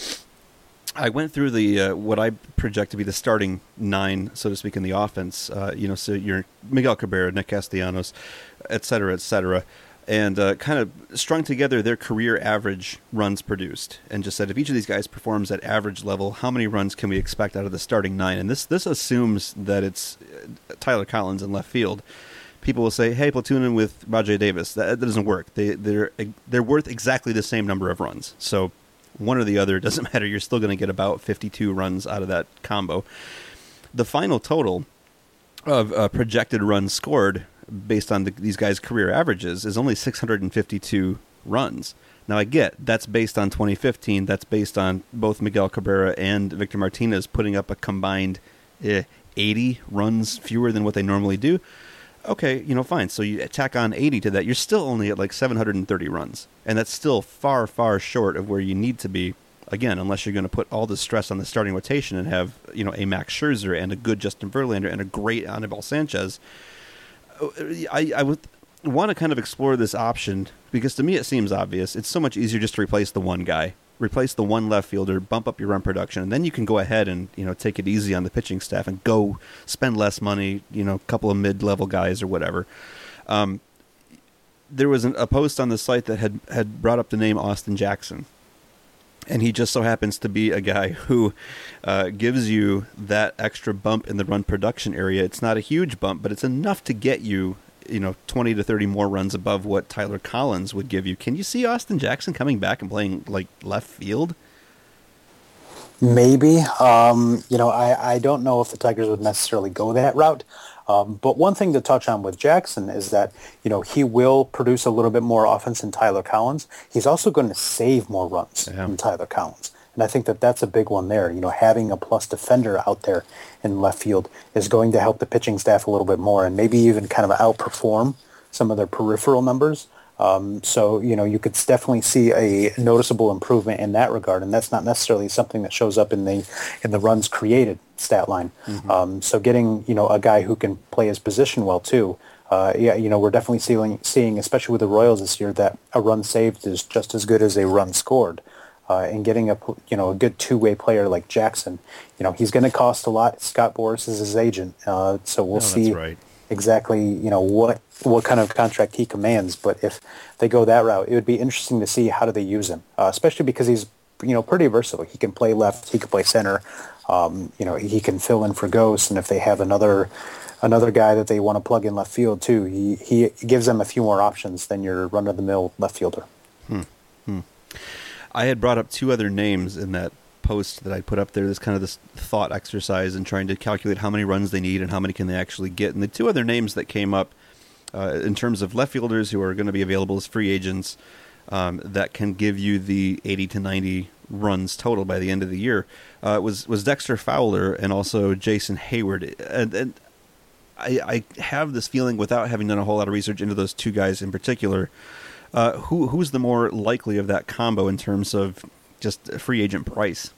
C: I went through the uh, what I project to be the starting nine, so to speak, in the offense. Uh, you know, so you're Miguel Cabrera, Nick Castellanos, et cetera, et cetera, and uh, kind of strung together their career average runs produced, and just said if each of these guys performs at average level, how many runs can we expect out of the starting nine? And this this assumes that it's Tyler Collins in left field. People will say, "Hey, platoon him with Rajai Davis." That, that doesn't work. They they're they're worth exactly the same number of runs. So one or the other doesn't matter. You're still going to get about fifty-two runs out of that combo. The final total of uh, projected runs scored based on the, these guys' career averages is only six hundred fifty-two runs. Now, I get that's based on twenty fifteen. That's based on both Miguel Cabrera and Victor Martinez putting up a combined eh, eighty runs fewer than what they normally do. Okay, you know, fine. So you tack on eighty to that. You're still only at like seven hundred thirty runs. And that's still far, far short of where you need to be, again, unless you're going to put all the stress on the starting rotation and have, you know, a Max Scherzer and a good Justin Verlander and a great Anibal Sanchez. I, I would want to kind of explore this option because to me it seems obvious. It's so much easier just to replace the one guy replace the one left fielder, bump up your run production, and then you can go ahead and, you know, take it easy on the pitching staff and go spend less money, you know, a couple of mid-level guys or whatever. Um, there was an, a post on the site that had, had brought up the name Austin Jackson. And he just so happens to be a guy who uh, gives you that extra bump in the run production area. It's not a huge bump, but it's enough to get you, you know, twenty to thirty more runs above what Tyler Collins would give you. Can you see Austin Jackson coming back and playing like left field?
D: Maybe. Um, you know, I, I don't know if the Tigers would necessarily go that route. Um, but one thing to touch on with Jackson is that, you know, he will produce a little bit more offense than Tyler Collins. He's also going to save more runs
C: yeah.
D: than Tyler Collins. And I think that that's a big one there. You know, having a plus defender out there in left field is going to help the pitching staff a little bit more and maybe even kind of outperform some of their peripheral numbers. Um, so, you know, you could definitely see a noticeable improvement in that regard, and that's not necessarily something that shows up in the in the runs created stat line. Mm-hmm. Um, so getting, you know, a guy who can play his position well too, uh, yeah, you know, we're definitely seeing, seeing, especially with the Royals this year, that a run saved is just as good as a run scored. Uh, and getting a, you know, a good two-way player like Jackson, you know, he's going to cost a lot. Scott Boras is his agent, uh, so we'll
C: no,
D: see.
C: That's right.
D: Exactly, you know, what what kind of contract he commands. But if they go that route, it would be interesting to see how do they use him, uh, especially because he's, you know, pretty versatile. He can play left, he can play center, um, you know, he can fill in for Ghost, and if they have another another guy that they want to plug in left field too, he, he gives them a few more options than your run-of-the-mill left fielder.
C: Hmm. Hmm. I had brought up two other names in that post that I put up there, this kind of this thought exercise and trying to calculate how many runs they need and how many can they actually get. And the two other names that came up uh, in terms of left fielders who are going to be available as free agents um, that can give you the eighty to ninety runs total by the end of the year uh, was was Dexter Fowler and also Jason Hayward. And, and I, I have this feeling, without having done a whole lot of research into those two guys in particular, uh, who who's the more likely of that combo in terms of just free agent price?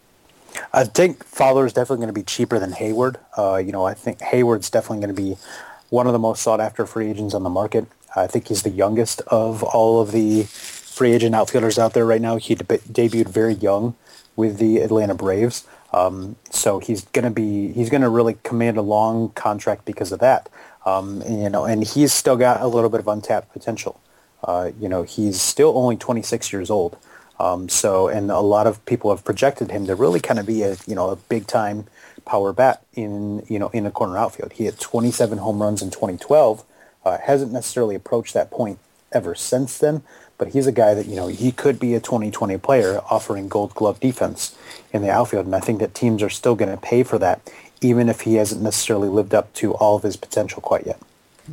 D: I think Fowler is definitely going to be cheaper than Hayward. Uh, you know, I think Hayward's definitely going to be one of the most sought-after free agents on the market. I think he's the youngest of all of the free agent outfielders out there right now. He deb- debuted very young with the Atlanta Braves, um, so he's going to be he's going to really command a long contract because of that. Um, and, you know, and he's still got a little bit of untapped potential. Uh, you know, he's still only twenty-six years old. Um, so, and a lot of people have projected him to really kind of be a, you know, a big time power bat in, you know, in a corner outfield. He had twenty-seven home runs in twenty twelve, uh, hasn't necessarily approached that point ever since then, but he's a guy that, you know, he could be a twenty twenty player offering gold glove defense in the outfield. And I think that teams are still going to pay for that, even if he hasn't necessarily lived up to all of his potential quite yet.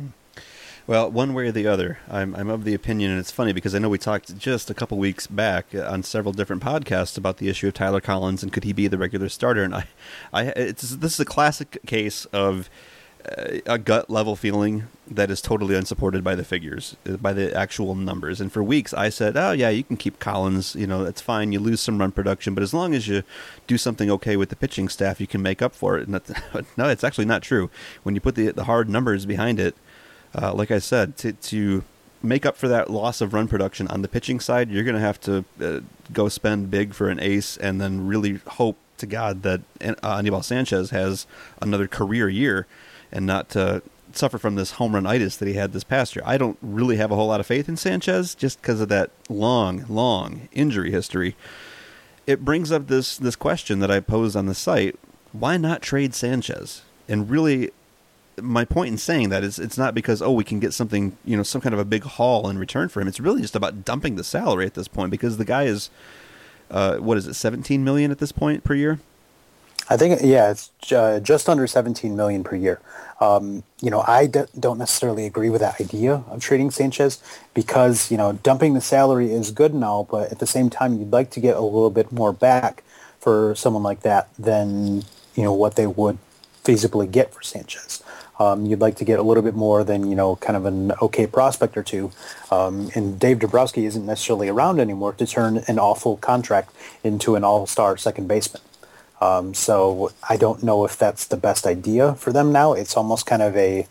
C: Well, one way or the other, I'm I'm of the opinion, and it's funny because I know we talked just a couple weeks back on several different podcasts about the issue of Tyler Collins and could he be the regular starter. And I, I it's this is a classic case of uh, a gut level feeling that is totally unsupported by the figures, by the actual numbers. And for weeks, I said, "Oh yeah, you can keep Collins. You know, that's fine. You lose some run production, but as long as you do something okay with the pitching staff, you can make up for it." And that's, no, it's actually not true. When you put the the hard numbers behind it. Uh, like I said, to, to make up for that loss of run production on the pitching side, you're going to have to uh, go spend big for an ace and then really hope to God that uh, Anibal Sanchez has another career year and not uh, suffer from this home run-itis that he had this past year. I don't really have a whole lot of faith in Sanchez just because of that long, long injury history. It brings up this, this question that I posed on the site. Why not trade Sanchez? And really... my point in saying that is it's not because, oh, we can get something, you know, some kind of a big haul in return for him. It's really just about dumping the salary at this point because the guy is, uh, what is it, seventeen million dollars at this point per year?
D: I think, yeah, it's uh, just under seventeen million dollars per year. Um, you know, I d- don't necessarily agree with that idea of trading Sanchez because, you know, dumping the salary is good and all, but at the same time, you'd like to get a little bit more back for someone like that than, you know, what they would feasibly get for Sanchez. Um, you'd like to get a little bit more than, you know, kind of an okay prospect or two. Um, and Dave Dombrowski isn't necessarily around anymore to turn an awful contract into an all-star second baseman. Um, so I don't know if that's the best idea for them now. It's almost kind of a,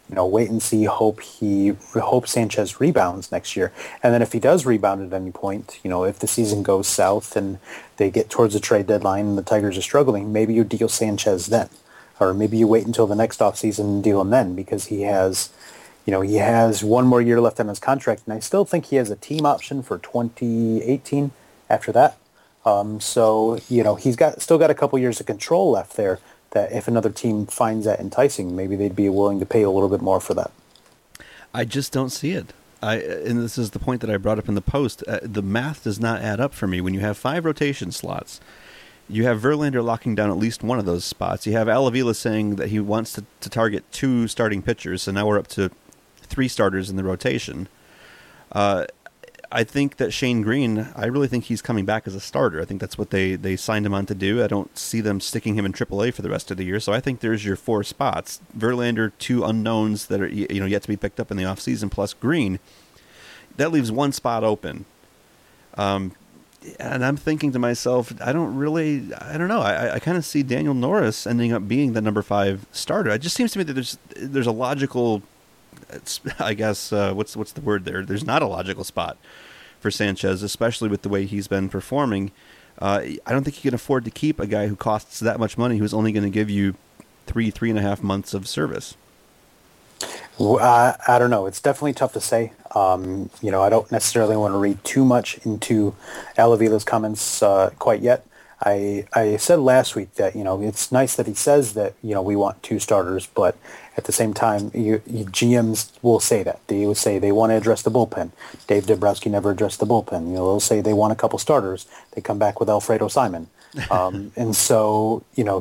D: you know, wait and see, hope he, hope Sanchez rebounds next year. And then if he does rebound at any point, you know, if the season goes south and they get towards the trade deadline and the Tigers are struggling, maybe you deal Sanchez then. Or maybe you wait until the next offseason and deal him then, because he has, you know, he has one more year left on his contract, and I still think he has a team option for twenty eighteen after that. Um, so, you know, he's got still got a couple years of control left there, that if another team finds that enticing, maybe they'd be willing to pay a little bit more for that.
C: I just don't see it. I and this is the point that I brought up in the post. Uh, the math does not add up for me. When you have five rotation slots, you have Verlander locking down at least one of those spots. You have Alavila saying that he wants to, to target two starting pitchers, so now we're up to three starters in the rotation. Uh, I think that Shane Green, I really think he's coming back as a starter. I think that's what they, they signed him on to do. I don't see them sticking him in triple A for the rest of the year, so I think there's your four spots. Verlander, two unknowns that are you know yet to be picked up in the offseason, plus Green. That leaves one spot open. Um, and I'm thinking to myself, I don't really, I don't know, I, I kind of see Daniel Norris ending up being the number five starter. It just seems to me that there's there's a logical, I guess, uh, what's what's the word there? There's not a logical spot for Sanchez, especially with the way he's been performing. Uh, I don't think you can afford to keep a guy who costs that much money, who's only going to give you three, three and a half months of service.
D: Well, I, I don't know. It's definitely tough to say. Um, you know, I don't necessarily want to read too much into Alavila's comments uh, quite yet. I I said last week that, you know, it's nice that he says that, you know, we want two starters, but at the same time, you, you, G Ms will say that. They will say they want to address the bullpen. Dave Dombrowski never addressed the bullpen. You know, they'll say they want a couple starters. They come back with Alfredo Simon. Um, and so, you know,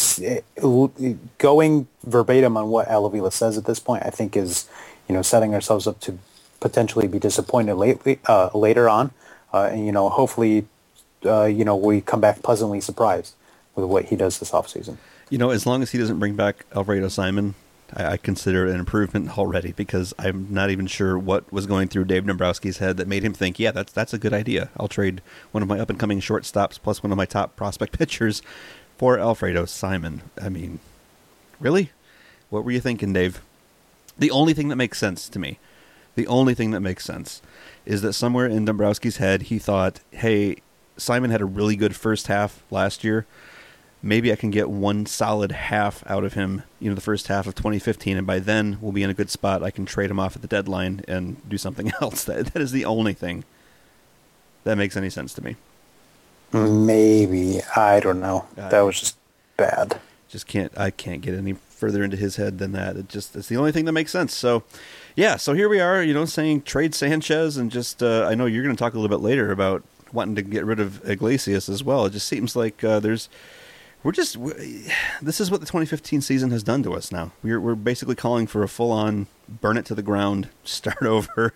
D: going verbatim on what Alavila says at this point, I think is, you know, setting ourselves up to potentially be disappointed lately, uh, later on. Uh, and, you know, hopefully, uh, you know, we come back pleasantly surprised with what he does this offseason.
C: You know, as long as he doesn't bring back Alfredo Simon, I, I consider it an improvement already, because I'm not even sure what was going through Dave Dombrowski's head that made him think, yeah, that's that's a good idea. I'll trade one of my up-and-coming shortstops plus one of my top prospect pitchers for Alfredo Simon. I mean, really? What were you thinking, Dave? The only thing that makes sense to me, the only thing that makes sense is that somewhere in Dombrowski's head, he thought, hey, Simon had a really good first half last year. Maybe I can get one solid half out of him, you know, the first half of twenty fifteen, and by then we'll be in a good spot. I can trade him off at the deadline and do something else. That That is the only thing that makes any sense to me.
D: Maybe. I don't know. That was just bad.
C: Just can't, I can't get any further into his head than that. It just, it's the only thing that makes sense. So, yeah, so here we are, you know, saying trade Sanchez, and just, uh, I know you're going to talk a little bit later about wanting to get rid of Iglesias as well. It just seems like uh, there's, we're just, we're, this is what the twenty fifteen season has done to us now. We're we're basically calling for a full-on burn it to the ground, start over.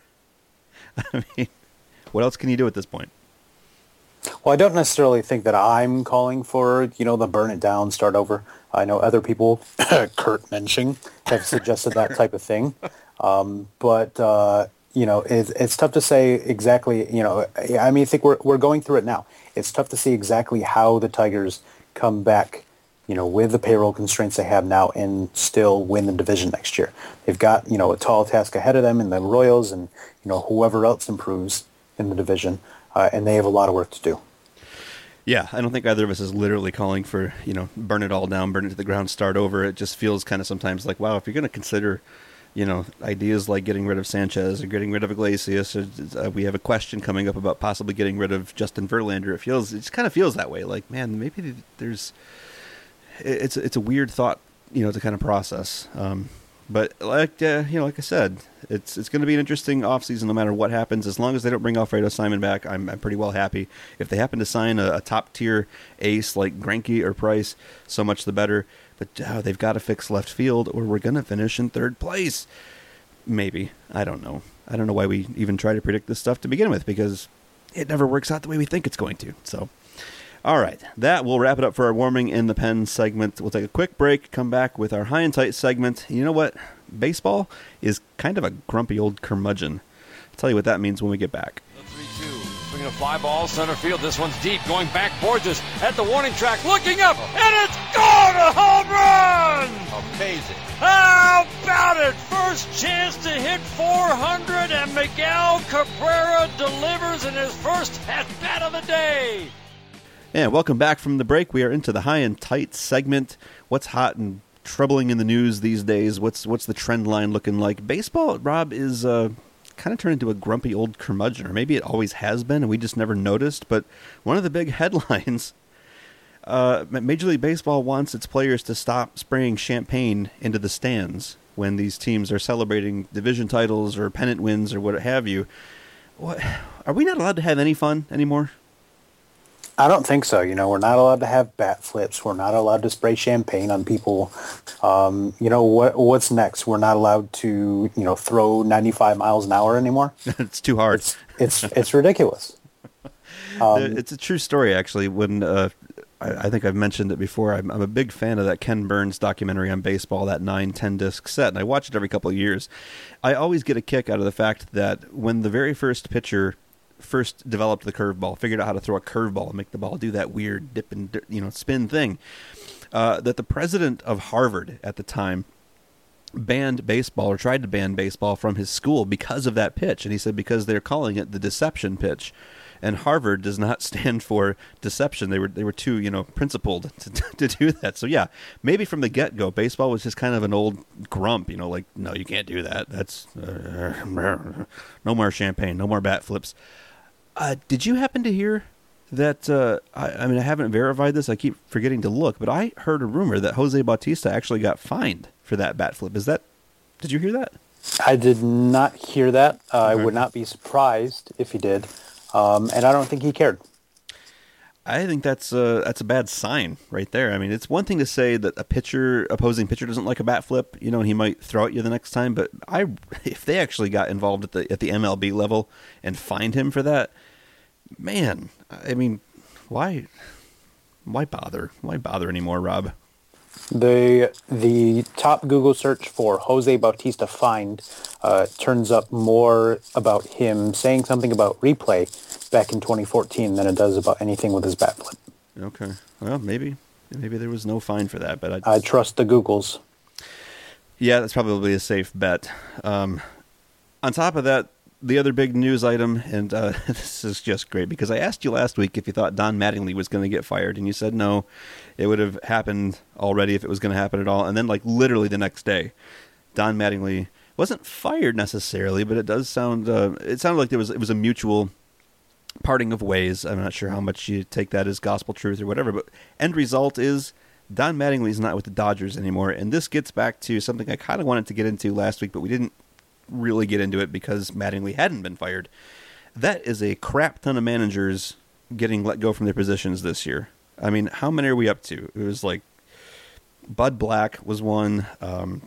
C: I mean, what else can you do at this point?
D: Well, I don't necessarily think that I'm calling for, you know, the burn it down, start over. I know other people, Kurt Mensching, have suggested that type of thing. Um, but, uh, you know, it, it's tough to say exactly, you know, I mean, I think we're we're going through it now. It's tough to see exactly how the Tigers come back, you know, with the payroll constraints they have now and still win the division next year. They've got, you know, a tall task ahead of them in the Royals and, you know, whoever else improves in the division, uh, and they have a lot of work to do.
C: Yeah, I don't think either of us is literally calling for, you know, burn it all down, burn it to the ground, start over. It just feels kind of sometimes like, wow, if you're going to consider, you know, ideas like getting rid of Sanchez or getting rid of Iglesias, or, uh, we have a question coming up about possibly getting rid of Justin Verlander. It feels, it just kind of feels that way. Like, man, maybe there's, it's it's a weird thought, you know, to kind of process. Um, but like uh, you know, like I said, it's it's going to be an interesting offseason no matter what happens. As long as they don't bring Alfredo Simon back, I'm I'm pretty well happy. If they happen to sign a, a top tier ace like Greinke or Price, so much the better. But uh, they've got to fix left field, or we're going to finish in third place. Maybe. I don't know. I don't know why we even try to predict this stuff to begin with, because it never works out the way we think it's going to. So, all right. That will wrap it up for our Warming in the Pen segment. We'll take a quick break, come back with our High and Tight segment. You know what? Baseball is kind of a grumpy old curmudgeon. I'll tell you what that means when we get back.
B: three two. Swinging a fly ball, center field. This one's deep, going back. Borges at the warning track, looking up, and it's gone! A home run!
E: Amazing.
B: How about it for and Miguel Cabrera delivers in his first at-bat of the day.
C: And welcome back from the break. We are into the high and tight segment. What's hot and troubling in the news these days? What's what's the trend line looking like? Baseball, Rob, is uh, kind of turned into a grumpy old curmudgeon, or maybe it always has been and we just never noticed. But one of the big headlines, uh, Major League Baseball wants its players to stop spraying champagne into the stands when these teams are celebrating division titles or pennant wins or what have you. What, are we not allowed to have any fun anymore?
D: I don't think so. You know, we're not allowed to have bat flips. We're not allowed to spray champagne on people. Um, you know, what what's next? We're not allowed to, you know, throw ninety-five miles an hour anymore.
C: It's too hard.
D: It's it's, it's ridiculous. Um,
C: it's a true story, actually. When uh, I, I think I've mentioned it before, I'm, I'm a big fan of that Ken Burns documentary on baseball, that nine, ten disc set, and I watch it every couple of years. I always get a kick out of the fact that when the very first pitcher first developed the curveball, figured out how to throw a curveball and make the ball do that weird dip and, you know, spin thing, uh, that the president of Harvard at the time banned baseball, or tried to ban baseball from his school because of that pitch. And he said because they're calling it the deception pitch. And Harvard does not stand for deception. They were they were too, you know, principled to, to do that. So yeah, maybe from the get-go, baseball was just kind of an old grump, you know, like, no, you can't do that. That's uh, no more champagne, no more bat flips. Uh, did you happen to hear that, uh, I, I mean, I haven't verified this, I keep forgetting to look, but I heard a rumor that Jose Bautista actually got fined for that bat flip. Is that, did you hear that?
D: I did not hear that. Uh,
C: Okay.
D: I would not be surprised if he did. Um, and I don't think he cared.
C: I think that's a, that's a bad sign right there. I mean, it's one thing to say that a pitcher, opposing pitcher doesn't like a bat flip, you know, and he might throw at you the next time, but I, if they actually got involved at the at the M L B level and fined him for that, man, I mean, why why bother? Why bother anymore, Rob?
D: The the top Google search for Jose Bautista fined uh, turns up more about him saying something about replay back in twenty fourteen than it does about anything with his bat flip.
C: Okay. Well, maybe maybe there was no fine for that, but I,
D: I trust the Googles.
C: yeah, that's probably a safe bet. Um, on top of that, the other big news item, and uh, this is just great because I asked you last week if you thought Don Mattingly was going to get fired, and you said no, it would have happened already if it was going to happen at all. And then, like, literally the next day, Don Mattingly wasn't fired necessarily, but it does sound uh, it sounded like there was it was a mutual parting of ways. I'm not sure how much you take that as gospel truth or whatever, but end result is Don Mattingly is not with the Dodgers anymore, and this gets back to something I kind of wanted to get into last week, but we didn't really get into it because Mattingly hadn't been fired. That is a crap ton of managers getting let go from their positions this year. I mean, how many are we up to? It was like Bud Black was one. Um,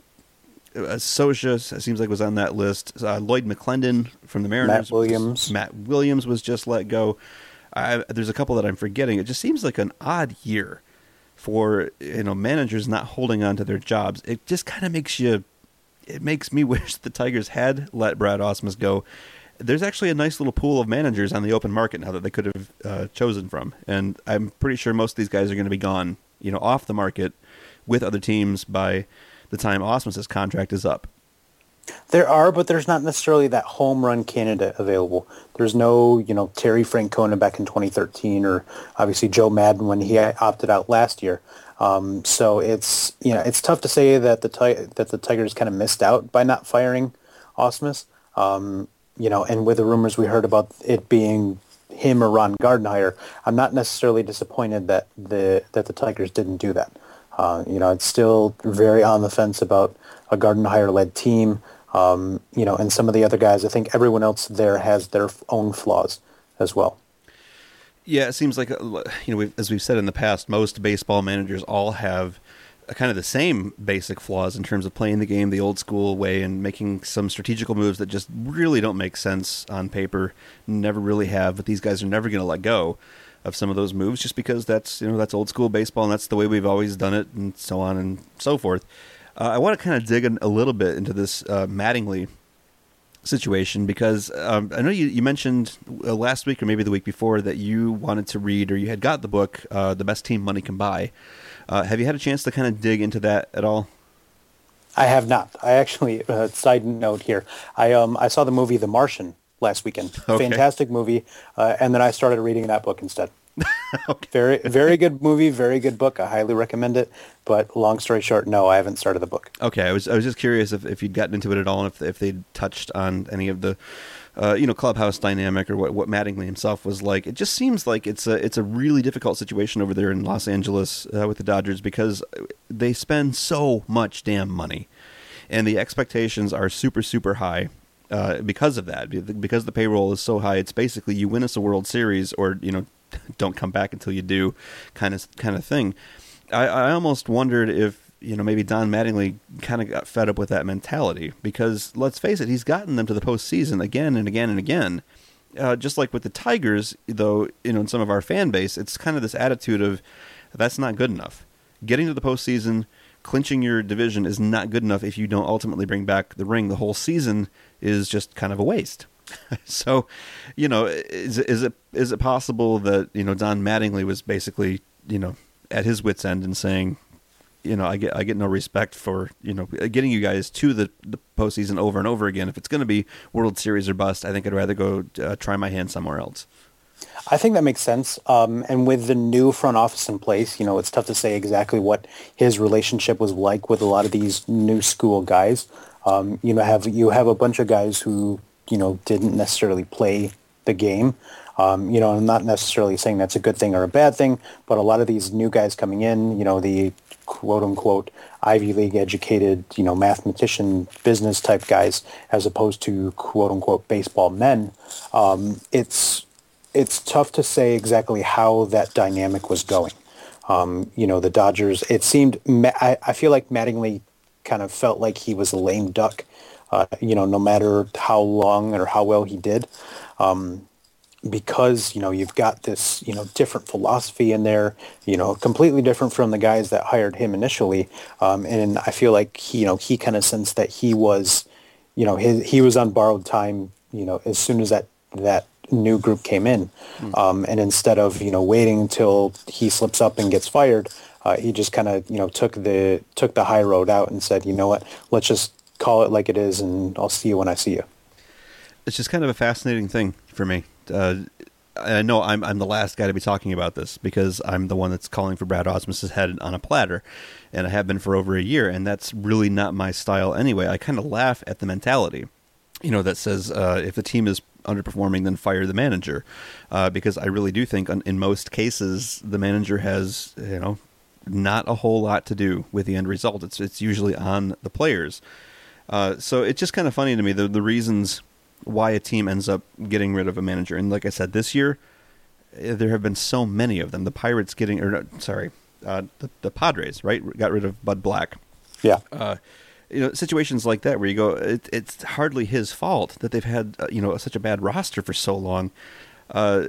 C: Socia seems like was on that list. Uh, Lloyd McClendon from the Mariners.
D: Matt Williams.
C: Matt Williams was just let go. I, there's a couple that I'm forgetting. It just seems like an odd year for, you know, managers not holding on to their jobs. It just kind of makes you. It makes me wish the Tigers had let Brad Ausmus go. There's actually a nice little pool of managers on the open market now that they could have uh, chosen from, and I'm pretty sure most of these guys are going to be gone, you know, off the market with other teams by the time Ausmus's contract is up.
D: There are, but there's not necessarily that home run candidate available. There's no, you know, Terry Francona back in twenty thirteen, or obviously Joe Madden when he opted out last year. Um, so it's, you know, it's tough to say that the that the Tigers kind of missed out by not firing Ausmus. Um, you know, and with the rumors we heard about it being him or Ron Gardenhire, I'm not necessarily disappointed that the that the Tigers didn't do that. Uh, you know, it's still very on the fence about a Gardenhire-led team. Um, you know, and some of the other guys, I think everyone else there has their own flaws as well.
C: Yeah, it seems like, you know, we've, as we've said in the past, most baseball managers all have a kind of the same basic flaws in terms of playing the game the old school way and making some strategical moves that just really don't make sense on paper, never really have, but these guys are never going to let go of some of those moves just because that's, you know, that's old school baseball and that's the way we've always done it and so on and so forth. Uh, I want to kind of dig in a little bit into this uh, Mattingly situation because um, I know you, you mentioned uh, last week or maybe the week before that you wanted to read or you had got the book, uh, The Best Team Money Can Buy. Uh, have you had a chance to kind of dig into that at all?
D: I have not. I actually, uh, side note here, I um I saw the movie The Martian last weekend.
C: Okay.
D: Fantastic movie, uh, and then I started reading that book instead.
C: Okay.
D: Very, very good movie, very good book. I highly recommend it. But long story short, no, I haven't started the book.
C: Okay, I was I was just curious if, if you'd gotten into it at all, and if if they'd touched on any of the, uh, you know, clubhouse dynamic or what, what Mattingly himself was like. It just seems like it's a it's a really difficult situation over there in Los Angeles uh, with the Dodgers because they spend so much damn money, and the expectations are super super high. Uh, because of that, because the payroll is so high, it's basically you win us a World Series or, you know, don't come back until you do kind of kind of thing. I, I almost wondered if, you know, maybe Don Mattingly kind of got fed up with that mentality because, let's face it, he's gotten them to the postseason again and again and again. Uh, just like with the Tigers, though, you know, in some of our fan base, it's kind of this attitude of that's not good enough. Getting to the postseason, clinching your division is not good enough if you don't ultimately bring back the ring. The whole season is just kind of a waste. So, you know, is is it is it possible that, you know, Don Mattingly was basically, you know, at his wit's end and saying, you know, I get I get no respect for, you know, getting you guys to the, the postseason over and over again. If it's going to be World Series or bust, I think I'd rather go uh, try my hand somewhere else.
D: I think that makes sense. Um, and with the new front office in place, you know, it's tough to say exactly what his relationship was like with a lot of these new school guys. Um, you know, have you have a bunch of guys who, you know, didn't necessarily play the game. Um, you know, I'm not necessarily saying that's a good thing or a bad thing, but a lot of these new guys coming in, you know, the quote unquote Ivy League educated, you know, mathematician business type guys, as opposed to quote unquote baseball men. Um, it's it's tough to say exactly how that dynamic was going. Um, you know, the Dodgers, it seemed, I, I feel like Mattingly kind of felt like he was a lame duck, uh, you know, no matter how long or how well he did. Um, because, you know, you've got this, you know, different philosophy in there, you know, completely different from the guys that hired him initially. Um, and I feel like, he, you know, he kind of sensed that he was, you know, his, he was on borrowed time, you know, as soon as that, that new group came in. Mm. Um, and instead of, you know, waiting until he slips up and gets fired, uh, he just kind of, you know, took the, took the high road out and said, you know what, let's just call it like it is and I'll see you when I see you.
C: It's just kind of a fascinating thing for me. Uh, I know I'm I'm the last guy to be talking about this because I'm the one that's calling for Brad Ausmus's head on a platter, and I have been for over a year, and that's really not my style anyway. I kind of laugh at the mentality, you know, that says uh, if the team is underperforming, then fire the manager, uh, because I really do think in most cases the manager has, you know, not a whole lot to do with the end result. It's it's usually on the players. Uh, so it's just kind of funny to me the the reasons why a team ends up getting rid of a manager. And like I said, this year, there have been so many of them. The Pirates getting, or sorry, uh, the, the Padres, right, got rid of Bud Black.
D: Yeah.
C: Uh, you know, situations like that where you go, it, it's hardly his fault that they've had, uh, you know, such a bad roster for so long. Uh,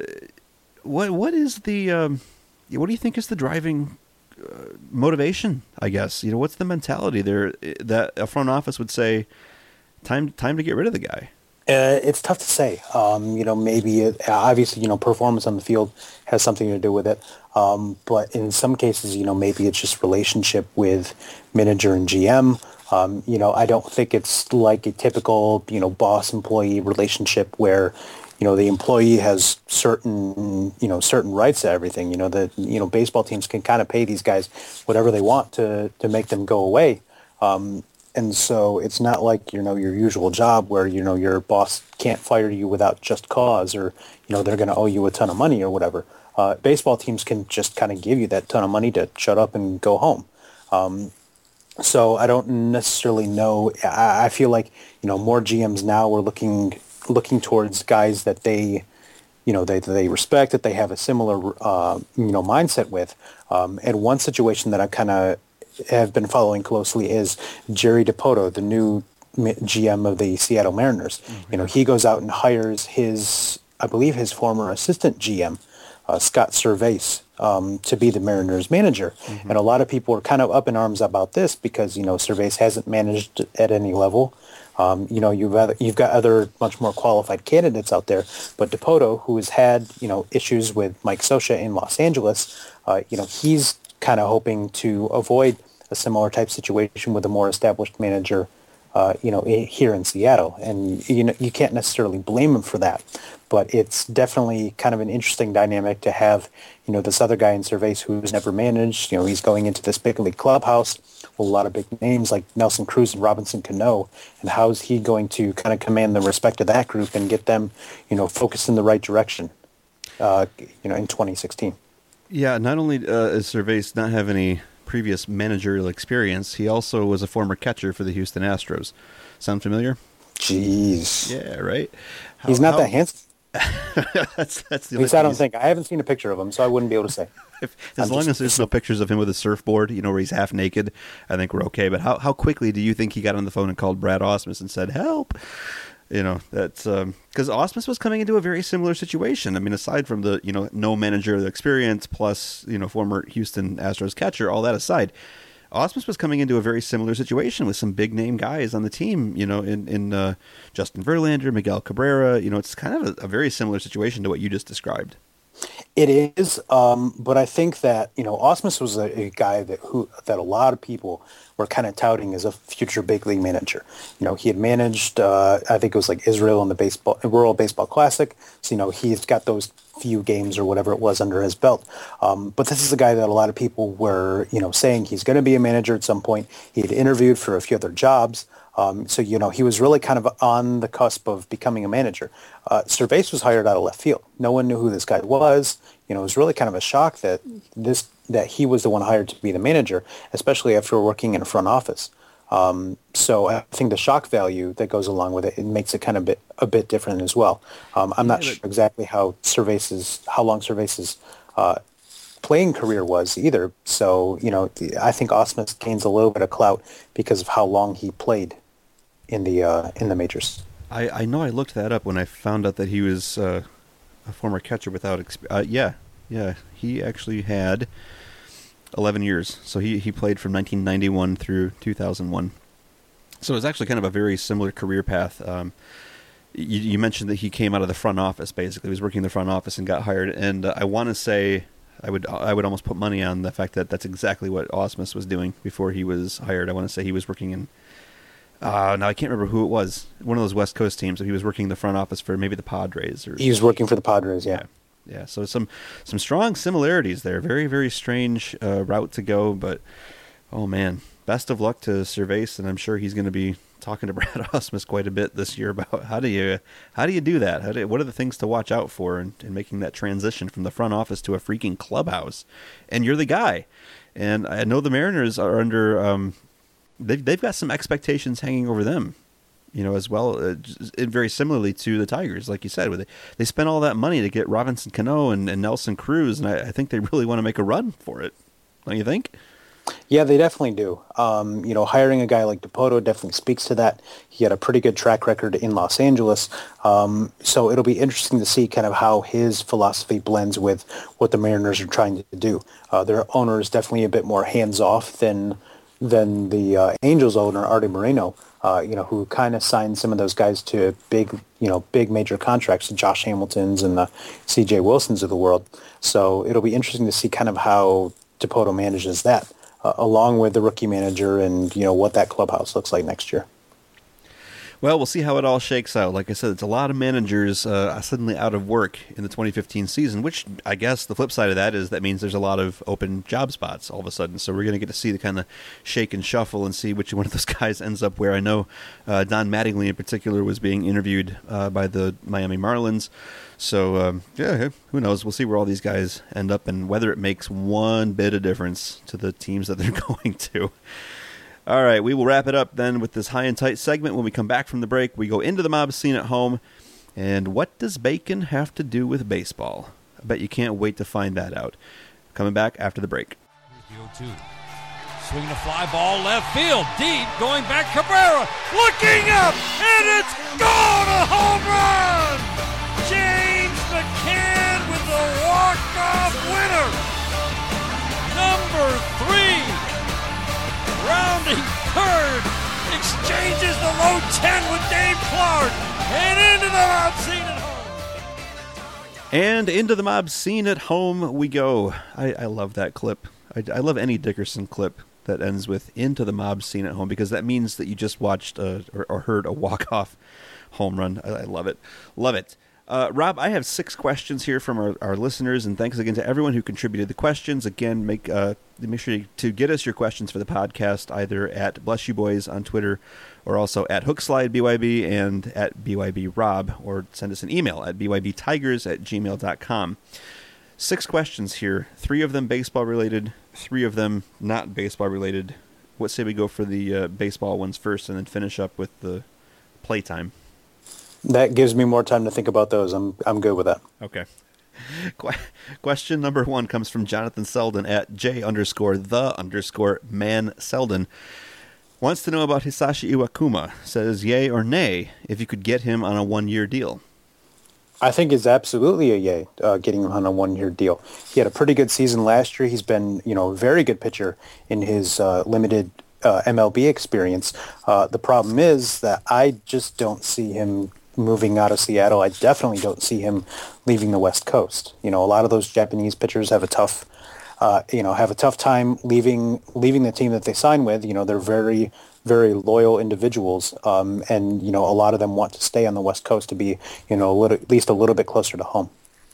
C: what What is the, um, what do you think is the driving uh, motivation, I guess? You know, what's the mentality there that a front office would say, time time to get rid of the guy?
D: Uh, it's tough to say. Um, you know, maybe it, obviously, you know, performance on the field has something to do with it. Um, but in some cases, you know, maybe it's just relationship with manager and G M. Um, you know, I don't think it's like a typical, you know, boss-employee relationship where, you know, the employee has certain, you know, certain rights to everything. You know, the, you know, baseball teams can kind of pay these guys whatever they want to, to make them go away. Um, And so it's not like, you know, your usual job where, you know, your boss can't fire you without just cause or, you know, they're going to owe you a ton of money or whatever. Uh, baseball teams can just kind of give you that ton of money to shut up and go home. Um, so I don't necessarily know. I, I feel like, you know, more G Ms now are looking looking towards guys that they, you know, they they respect, that they have a similar, uh, you know, mindset with. Um, and one situation that I kind of have been following closely is Jerry Dipoto, the new G M of the Seattle Mariners. Mm-hmm. You know, he goes out and hires his, I believe his former assistant G M, uh, Scott Servais, um, to be the Mariners manager. Mm-hmm. And a lot of people are kind of up in arms about this because, you know, Servais hasn't managed at any level. Um, you know, you've other, you've got other much more qualified candidates out there, but Dipoto, who has had, you know, issues with Mike Scioscia in Los Angeles, uh, you know, he's kind of hoping to avoid a similar type situation with a more established manager, uh, you know, here in Seattle. And, you know, you can't necessarily blame him for that. But it's definitely kind of an interesting dynamic to have, you know, this other guy in Cervais who's never managed. You know, he's going into this big league clubhouse with a lot of big names like Nelson Cruz and Robinson Cano. And how is he going to kind of command the respect of that group and get them, you know, focused in the right direction, uh, you know, in twenty sixteen?
C: Yeah, not only uh, does Cervais not have any previous managerial experience, he also was a former catcher for the Houston Astros. Sound familiar?
D: Jeez.
C: Yeah, right? How,
D: he's not
C: how...
D: that handsome.
C: that's that's the
D: At least I don't think. I haven't seen a picture of him, so I wouldn't be able to say.
C: If, as
D: I'm
C: long
D: just,
C: as there's no pictures of him with a surfboard, you know, where he's half naked, I think we're okay. But how how quickly do you think he got on the phone and called Brad Ausmus and said, help? You know, that's because um, Ausmus was coming into a very similar situation. I mean, aside from the, you know, no managerial experience plus, you know, former Houston Astros catcher, all that aside, Ausmus was coming into a very similar situation with some big name guys on the team, you know, in, in uh, Justin Verlander, Miguel Cabrera. You know, it's kind of a, a very similar situation to what you just described.
D: It is, um, but I think that, you know, Ausmus was a, a guy that who that a lot of people were kind of touting as a future big league manager. You know, he had managed, uh, I think it was like Israel in the baseball World Baseball Classic. So, you know, he's got those few games or whatever it was under his belt. Um, but this is a guy that a lot of people were, you know, saying he's going to be a manager at some point. He had interviewed for a few other jobs. Um, so, you know, he was really kind of on the cusp of becoming a manager. Uh, Cervais was hired out of left field. No one knew who this guy was. You know, it was really kind of a shock that this that he was the one hired to be the manager, especially after working in a front office. Um, so I think the shock value that goes along with it, it makes it kind of bit, a bit different as well. Um, I'm not
C: yeah,
D: sure exactly how Cervais's, how long Cervais's uh, playing career was either. So, you know, I think Ausmus gains a little bit of clout because of how long he played in the uh, in the majors.
C: I, I know I looked that up when I found out that he was uh, a former catcher without experience. Uh, yeah, yeah, he actually had eleven years. So he, he played from nineteen ninety-one through two thousand one. So it was actually kind of a very similar career path. Um, you, you mentioned that he came out of the front office, basically. He was working in the front office and got hired. And uh, I want to say, I would I would almost put money on the fact that that's exactly what Ausmus was doing before he was hired. I want to say he was working in, uh, now I can't remember who it was, one of those West Coast teams. So he was working in the front office for maybe the Padres. Or
D: he was working for the Padres, yeah.
C: yeah. Yeah, so some some strong similarities there. Very, very strange uh, route to go, but, oh, man. Best of luck to Cervais, and I'm sure he's going to be talking to Brad Ausmus quite a bit this year about how do you how do you do that? How do, what are the things to watch out for in, in making that transition from the front office to a freaking clubhouse? And you're the guy. And I know the Mariners are under um, – they've, they've got some expectations hanging over them. You know, as well, uh, very similarly to the Tigers, like you said, where they, they spent all that money to get Robinson Cano and, and Nelson Cruz, and I, I think they really want to make a run for it. Don't you think?
D: Yeah, they definitely do. Um, you know, hiring a guy like Dipoto definitely speaks to that. He had a pretty good track record in Los Angeles. Um, so it'll be interesting to see kind of how his philosophy blends with what the Mariners are trying to do. Uh, their owner is definitely a bit more hands-off than than the uh, Angels owner, Artie Moreno. Uh, you know, who kind of signed some of those guys to big, you know, big major contracts, the Josh Hamiltons and the C J Wilsons of the world. So it'll be interesting to see kind of how Dipoto manages that, uh, along with the rookie manager and, you know, what that clubhouse looks like next year.
C: Well, we'll see how it all shakes out. Like I said, it's a lot of managers uh, suddenly out of work in the twenty fifteen season, which I guess the flip side of that is that means there's a lot of open job spots all of a sudden. So we're going to get to see the kind of shake and shuffle and see which one of those guys ends up where. I know uh, Don Mattingly in particular was being interviewed uh, by the Miami Marlins. So, um, yeah, who knows? We'll see where all these guys end up and whether it makes one bit of difference to the teams that they're going to. All right, we will wrap it up then with this high and tight segment. When we come back from the break, we go into the mob scene at home. And what does bacon have to do with baseball? I bet you can't wait to find that out. Coming back after the break.
B: Here's the oh two. Swinging a fly ball left field. Deep, going back Cabrera. Looking up, and it's gone! A home run! James McCann with the walk-off winner. Number three. Rounding third, exchanges the low ten with Dave Clark, and into the mob scene at home.
C: And into the mob scene at home we go. I, I love that clip. I, I love any Dickerson clip that ends with "into the mob scene at home," because that means that you just watched a, or, or heard a walk-off home run. I, I love it. Love it. Uh, Rob, I have six questions here from our, our listeners, and thanks again to everyone who contributed the questions. Again, make uh, make sure to get us your questions for the podcast either at Bless You Boys on Twitter or also at HookslideBYB and at B Y B Rob, or send us an email at b y b tigers at gmail dot com. Six questions here, three of them baseball-related, three of them not baseball-related. What say we go for the uh, baseball ones first and then finish up with the playtime?
D: That gives me more time to think about those. I'm I'm good with that.
C: Okay. Qu- question number one comes from Jonathan Selden at J underscore the underscore man Selden. Wants to know about Hisashi Iwakuma. Says yay or nay if you could get him on a one-year deal.
D: I think it's absolutely a yay, uh, getting him on a one-year deal. He had a pretty good season last year. He's been, you know, a very good pitcher in his uh, limited uh, M L B experience. Uh, the problem is that I just don't see him moving out of Seattle. I definitely don't see him leaving the West Coast. You know, a lot of those Japanese pitchers have a tough, uh, you know, have a tough time leaving leaving the team that they sign with. You know, they're very, very loyal individuals, um, and you know, a lot of them want to stay on the West Coast to be, you know, a little, at least a little bit closer to home.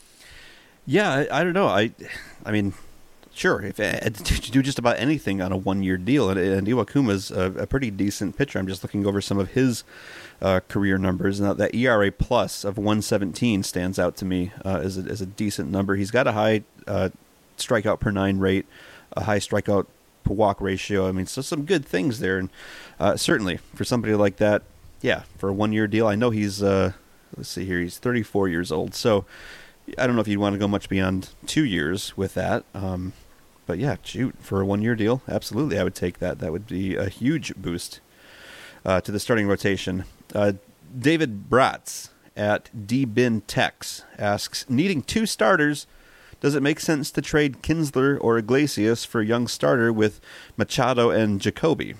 C: Yeah, I, I don't know. I, I mean, sure, if uh, to do just about anything on a one-year deal, and, and Iwakuma's a, a pretty decent pitcher. I'm just looking over some of his uh, career numbers. Now, that E R A plus of one seventeen stands out to me uh, as, a, as a decent number. He's got a high uh, strikeout per nine rate, a high strikeout per walk ratio. I mean, so some good things there, and uh, certainly for somebody like that, yeah, for a one-year deal. I know he's uh, let's see here, he's thirty-four years old, so I don't know if you'd want to go much beyond two years with that. Um, but yeah, shoot, for a one-year deal, absolutely, I would take that. That would be a huge boost uh, to the starting rotation. Uh, David Bratz at DBinTex asks, needing two starters, does it make sense to trade Kinsler or Iglesias for a young starter with Machado and Jacoby?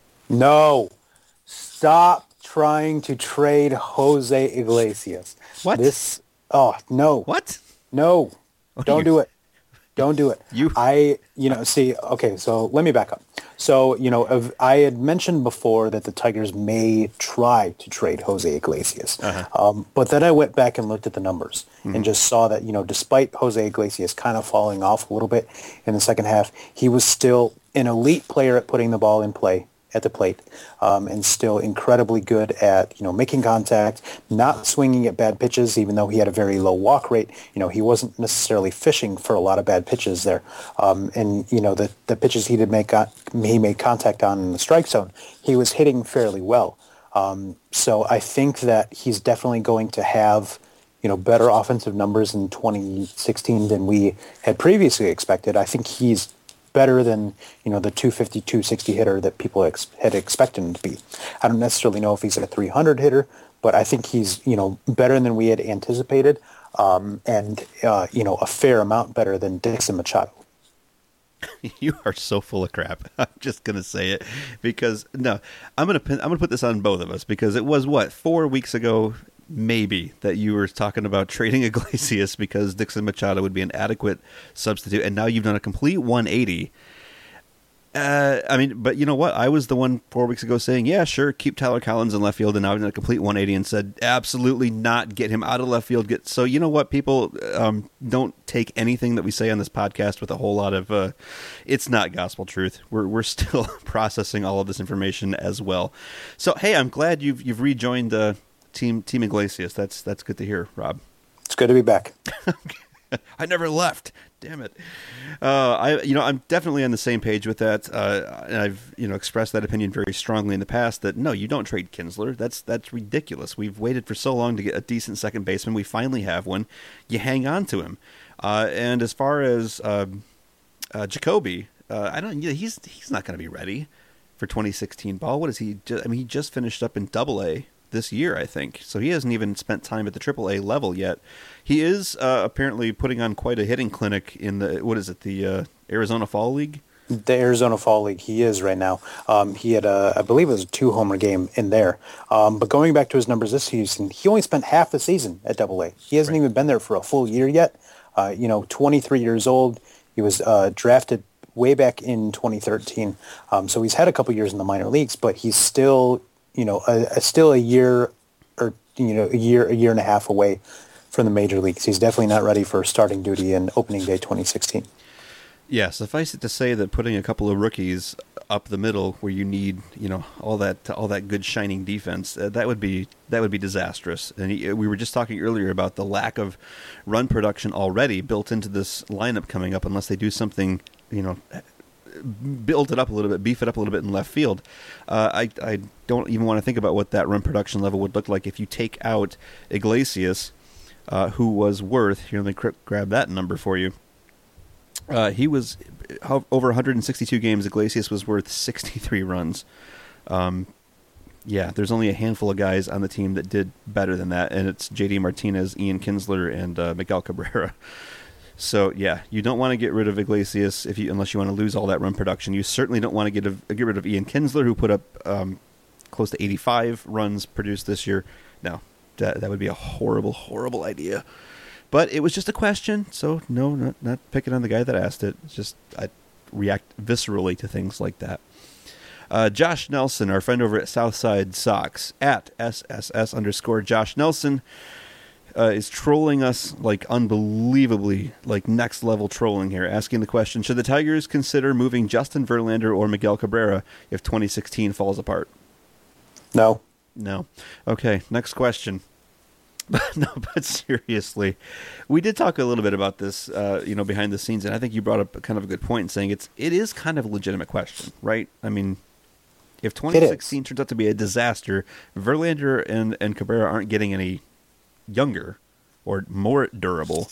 D: No. Stop trying to trade Jose Iglesias.
C: What?
D: This, oh, no.
C: What?
D: No.
C: Oh,
D: Don't
C: you-
D: do it. Don't do it.
C: You-
D: I, you know, see, okay, so let me back up. So, you know, of- I had mentioned before that the Tigers may try to trade Jose Iglesias.
C: Uh-huh.
D: Um, but then I went back and looked at the numbers mm-hmm. and just saw that, you know, despite Jose Iglesias kind of falling off a little bit in the second half, he was still an elite player at putting the ball in play at the plate, um, and still incredibly good at, you know, making contact, not swinging at bad pitches, even though he had a very low walk rate. You know, he wasn't necessarily fishing for a lot of bad pitches there. Um, and, you know, the, the pitches he did make, con- he made contact on in the strike zone, he was hitting fairly well. Um, so I think that he's definitely going to have, you know, better offensive numbers in twenty sixteen than we had previously expected. I think he's better than, you know, the two fifty, two sixty hitter that people ex- had expected him to be. I don't necessarily know if he's a three hundred hitter, but I think he's, you know, better than we had anticipated, um, and, uh, you know, a fair amount better than Dixon Machado.
C: You are so full of crap. I'm just gonna say it because no, I'm gonna pin, I'm gonna put this on both of us because it was what four weeks ago. Maybe that you were talking about trading Iglesias because Dixon Machado would be an adequate substitute, and now you've done a complete one eighty. Uh, I mean, but you know what? I was the one four weeks ago saying, yeah, sure, keep Tyler Collins in left field, and now I've done a complete one eighty and said, absolutely not, get him out of left field. Get So you know what, people, um, don't take anything that we say on this podcast with a whole lot of, uh, it's not gospel truth. We're we're still processing all of this information as well. So, hey, I'm glad you've you've rejoined the uh, Team Team Iglesias. That's that's good to hear, Rob.
D: It's good to be back.
C: I never left. Damn it. Uh, I you know I'm definitely on the same page with that. Uh, and I've you know expressed that opinion very strongly in the past. That no, you don't trade Kinsler. That's that's ridiculous. We've waited for so long to get a decent second baseman. We finally have one. You hang on to him. Uh, and as far as uh, uh, Jacoby, uh, I don't. You know, he's he's not going to be ready for twenty sixteen ball. What is he? Just, I mean, he just finished up in Double A this year, I think. So he hasn't even spent time at the triple A level yet. He is uh, apparently putting on quite a hitting clinic in the, what is it, the uh, Arizona Fall League?
D: The Arizona Fall League, he is right now. Um, he had, a, I believe it was a two-homer game in there. Um, but going back to his numbers this season, he only spent half the season at Double A. He hasn't right. even been there for a full year yet. Uh, you know, twenty-three years old. He was uh, drafted way back in twenty thirteen. Um, so he's had a couple years in the minor leagues, but he's still, you know, a, a still a year or you know a year a year and a half away from the major leagues. He's definitely not ready for starting duty in opening day twenty sixteen.
C: Yeah, suffice it to say that putting a couple of rookies up the middle where you need, you know, all that all that good shining defense, uh, that would be that would be disastrous. And he, we were just talking earlier about the lack of run production already built into this lineup coming up, unless they do something, you know, build it up a little bit, beef it up a little bit in left field. Uh, I I don't even want to think about what that run production level would look like if you take out Iglesias, uh, who was worth. Here, let me cr- grab that number for you. Uh, he was over one hundred sixty-two games. Iglesias was worth sixty-three runs. Um, yeah, there's only a handful of guys on the team that did better than that, and it's J D Martinez, Ian Kinsler, and uh, Miguel Cabrera. So yeah, you don't want to get rid of Iglesias if you unless you want to lose all that run production. You certainly don't want to get a, get rid of Ian Kinsler, who put up um, close to eighty-five runs produced this year. No, that that would be a horrible, horrible idea. But it was just a question, so no, not, not picking on the guy that asked it. It's just I react viscerally to things like that. Uh, Josh Nelson, our friend over at Southside Sox, at S S S underscore Josh Nelson, uh, is trolling us like unbelievably, like next level trolling here, asking the question, should the Tigers consider moving Justin Verlander or Miguel Cabrera if twenty sixteen falls apart?
D: No.
C: No. Okay, next question. No, but seriously, we did talk a little bit about this, uh, you know, behind the scenes, and I think you brought up kind of a good point in saying it's it is kind of a legitimate question, right? I mean, if twenty sixteen turns out to be a disaster, Verlander and, and Cabrera aren't getting any younger or more durable.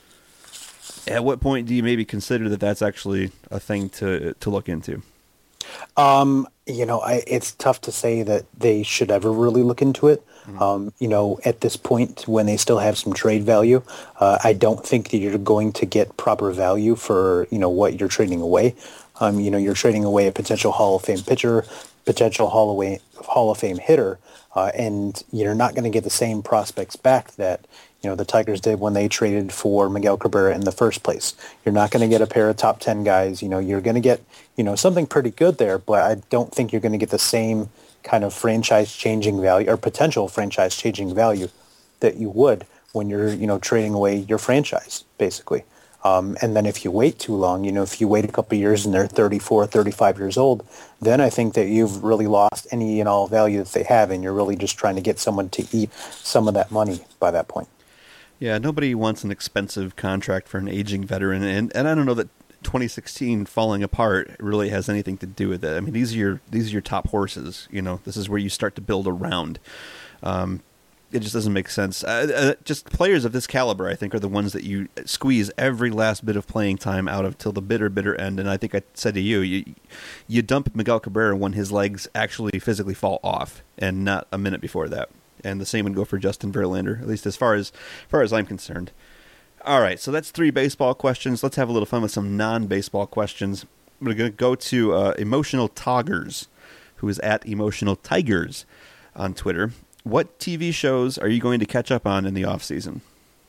C: At what point do you maybe consider that that's actually a thing to to look into?
D: Um, you know, I, it's tough to say that they should ever really look into it. Mm-hmm. Um, you know, at this point, when they still have some trade value, uh, I don't think that you're going to get proper value for, you know, what you're trading away. Um, you know, you're trading away a potential Hall of Fame pitcher, potential Hall of Fame, Hall of Fame hitter, uh, and you're not going to get the same prospects back that, you know, the Tigers did when they traded for Miguel Cabrera in the first place. You're not going to get a pair of top ten guys. You know, you're going to get, you know, something pretty good there, but I don't think you're going to get the same kind of franchise-changing value or potential franchise-changing value that you would when you're, you know, trading away your franchise, basically. Um, and then if you wait too long, you know, if you wait a couple of years and they're thirty-four, thirty-five years old, then I think that you've really lost any and all value that they have, and you're really just trying to get someone to eat some of that money by that point.
C: Yeah, nobody wants an expensive contract for an aging veteran, and, and I don't know that twenty sixteen falling apart really has anything to do with it. I mean, these are your these are your top horses. You know, this is where you start to build around. Um, it just doesn't make sense. Uh, uh, just players of this caliber, I think, are the ones that you squeeze every last bit of playing time out of till the bitter, bitter end. And I think I said to you, you, you dump Miguel Cabrera when his legs actually physically fall off, and not a minute before that. And the same would go for Justin Verlander, at least as far as, as far as I'm concerned. All right, so that's three baseball questions. Let's have a little fun with some non-baseball questions. We're going to go to uh, Emotional Toggers, who is at Emotional Tigers on Twitter. What T V shows are you going to catch up on in the off season?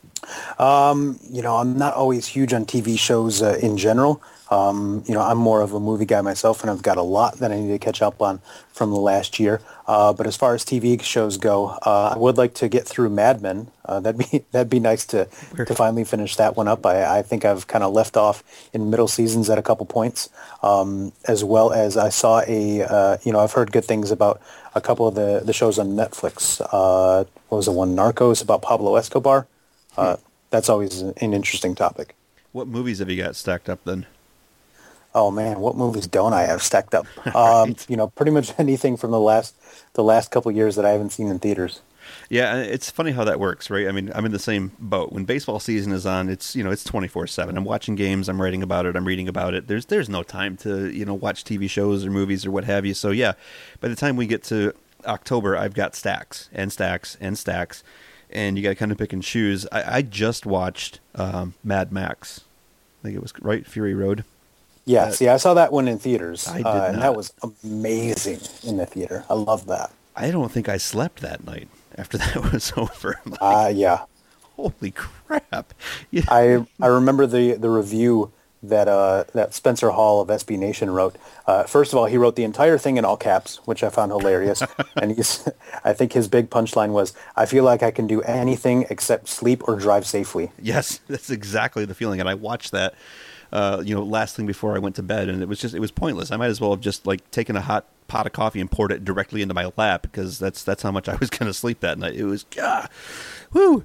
D: Um, you know, I'm not always huge on T V shows uh, in general. Um, you know, I'm more of a movie guy myself, and I've got a lot that I need to catch up on from the last year. Uh, but as far as T V shows go, uh, I would like to get through Mad Men. Uh, that'd be that'd be nice to to finally finish that one up. I, I think I've kind of left off in middle seasons at a couple points, um, as well as I saw a uh, you know I've heard good things about a couple of the, the shows on Netflix. Uh, what was the one, Narcos, about Pablo Escobar? Uh, hmm. That's always an interesting topic.
C: What movies have you got stacked up then?
D: Oh man, what movies don't I have stacked up? Um, right. You know, pretty much anything from the last the last couple of years that I haven't seen in theaters.
C: Yeah, it's funny how that works, right? I mean, I'm in the same boat. When baseball season is on, it's you know it's twenty-four seven. I'm watching games, I'm writing about it, I'm reading about it. There's there's no time to you know watch T V shows or movies or what have you. So yeah, by the time we get to October, I've got stacks and stacks and stacks, and you got to kind of pick and choose. I, I just watched um, Mad Max. I think it was right, Fury Road.
D: Yeah, uh, see, I saw that one in theaters,
C: I did
D: uh,
C: not.
D: and that was amazing in the theater. I love that.
C: I don't think I slept that night after that was over. Like,
D: uh, yeah.
C: Holy crap. Yeah.
D: I I remember the, the review that uh, that Spencer Hall of S B Nation wrote. Uh, first of all, he wrote the entire thing in all caps, which I found hilarious. And he's, I think his big punchline was, "I feel like I can do anything except sleep or drive safely."
C: Yes, that's exactly the feeling. And I watched that, uh, you know, last thing before I went to bed, and it was just, it was pointless. I might as well have just like taken a hot pot of coffee and poured it directly into my lap, because that's that's how much I was going to sleep that night. It was, ah, whoo.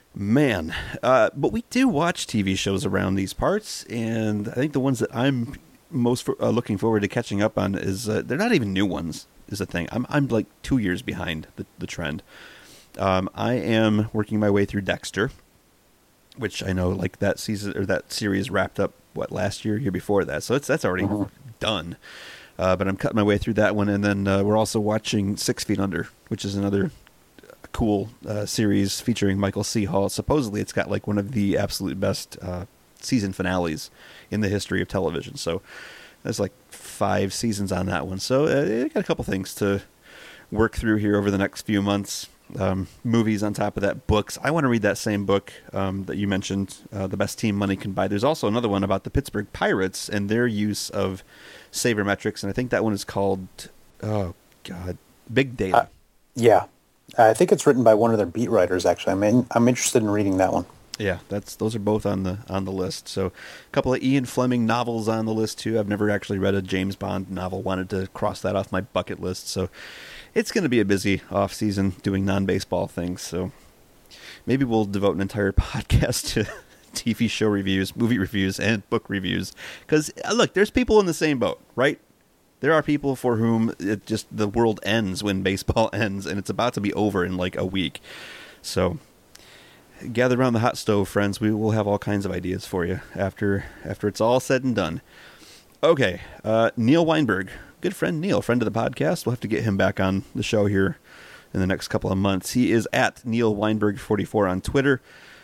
C: Man, uh, but we do watch T V shows around these parts, and I think the ones that I'm most for, uh, looking forward to catching up on is uh, they're not even new ones. Is the thing. I'm I'm like two years behind the the trend. Um, I am working my way through Dexter, which I know like that season or that series wrapped up what last year, year before that, so it's that's already mm-hmm. done. Uh, but I'm cutting my way through that one, and then uh, we're also watching Six Feet Under, which is another cool uh, series featuring Michael C. Hall. Supposedly it's got like one of the absolute best uh, season finales in the history of television. So there's like five seasons on that one. So uh, I got a couple things to work through here over the next few months. Um, movies on top of that, books. I want to read that same book um, that you mentioned, uh, The Best Team Money Can Buy. There's also another one about the Pittsburgh Pirates and their use of sabermetrics, and I think that one is called, oh God, Big Data.
D: Uh, yeah. I think it's written by one of their beat writers, actually. I'm in, I'm interested in reading that one.
C: Yeah, that's those are both on the on the list. So a couple of Ian Fleming novels on the list too. I've never actually read a James Bond novel. Wanted to cross that off my bucket list. So it's going to be a busy off season doing non-baseball things. So maybe we'll devote an entire podcast to T V show reviews, movie reviews, and book reviews. Because look, there's people in the same boat, right? There are people for whom it just the world ends when baseball ends, and it's about to be over in like a week. So gather around the hot stove, friends. We will have all kinds of ideas for you after after it's all said and done. Okay, uh, Neil Weinberg, good friend Neil, friend of the podcast. We'll have to get him back on the show here in the next couple of months. He is at Neil Weinberg forty-four on Twitter.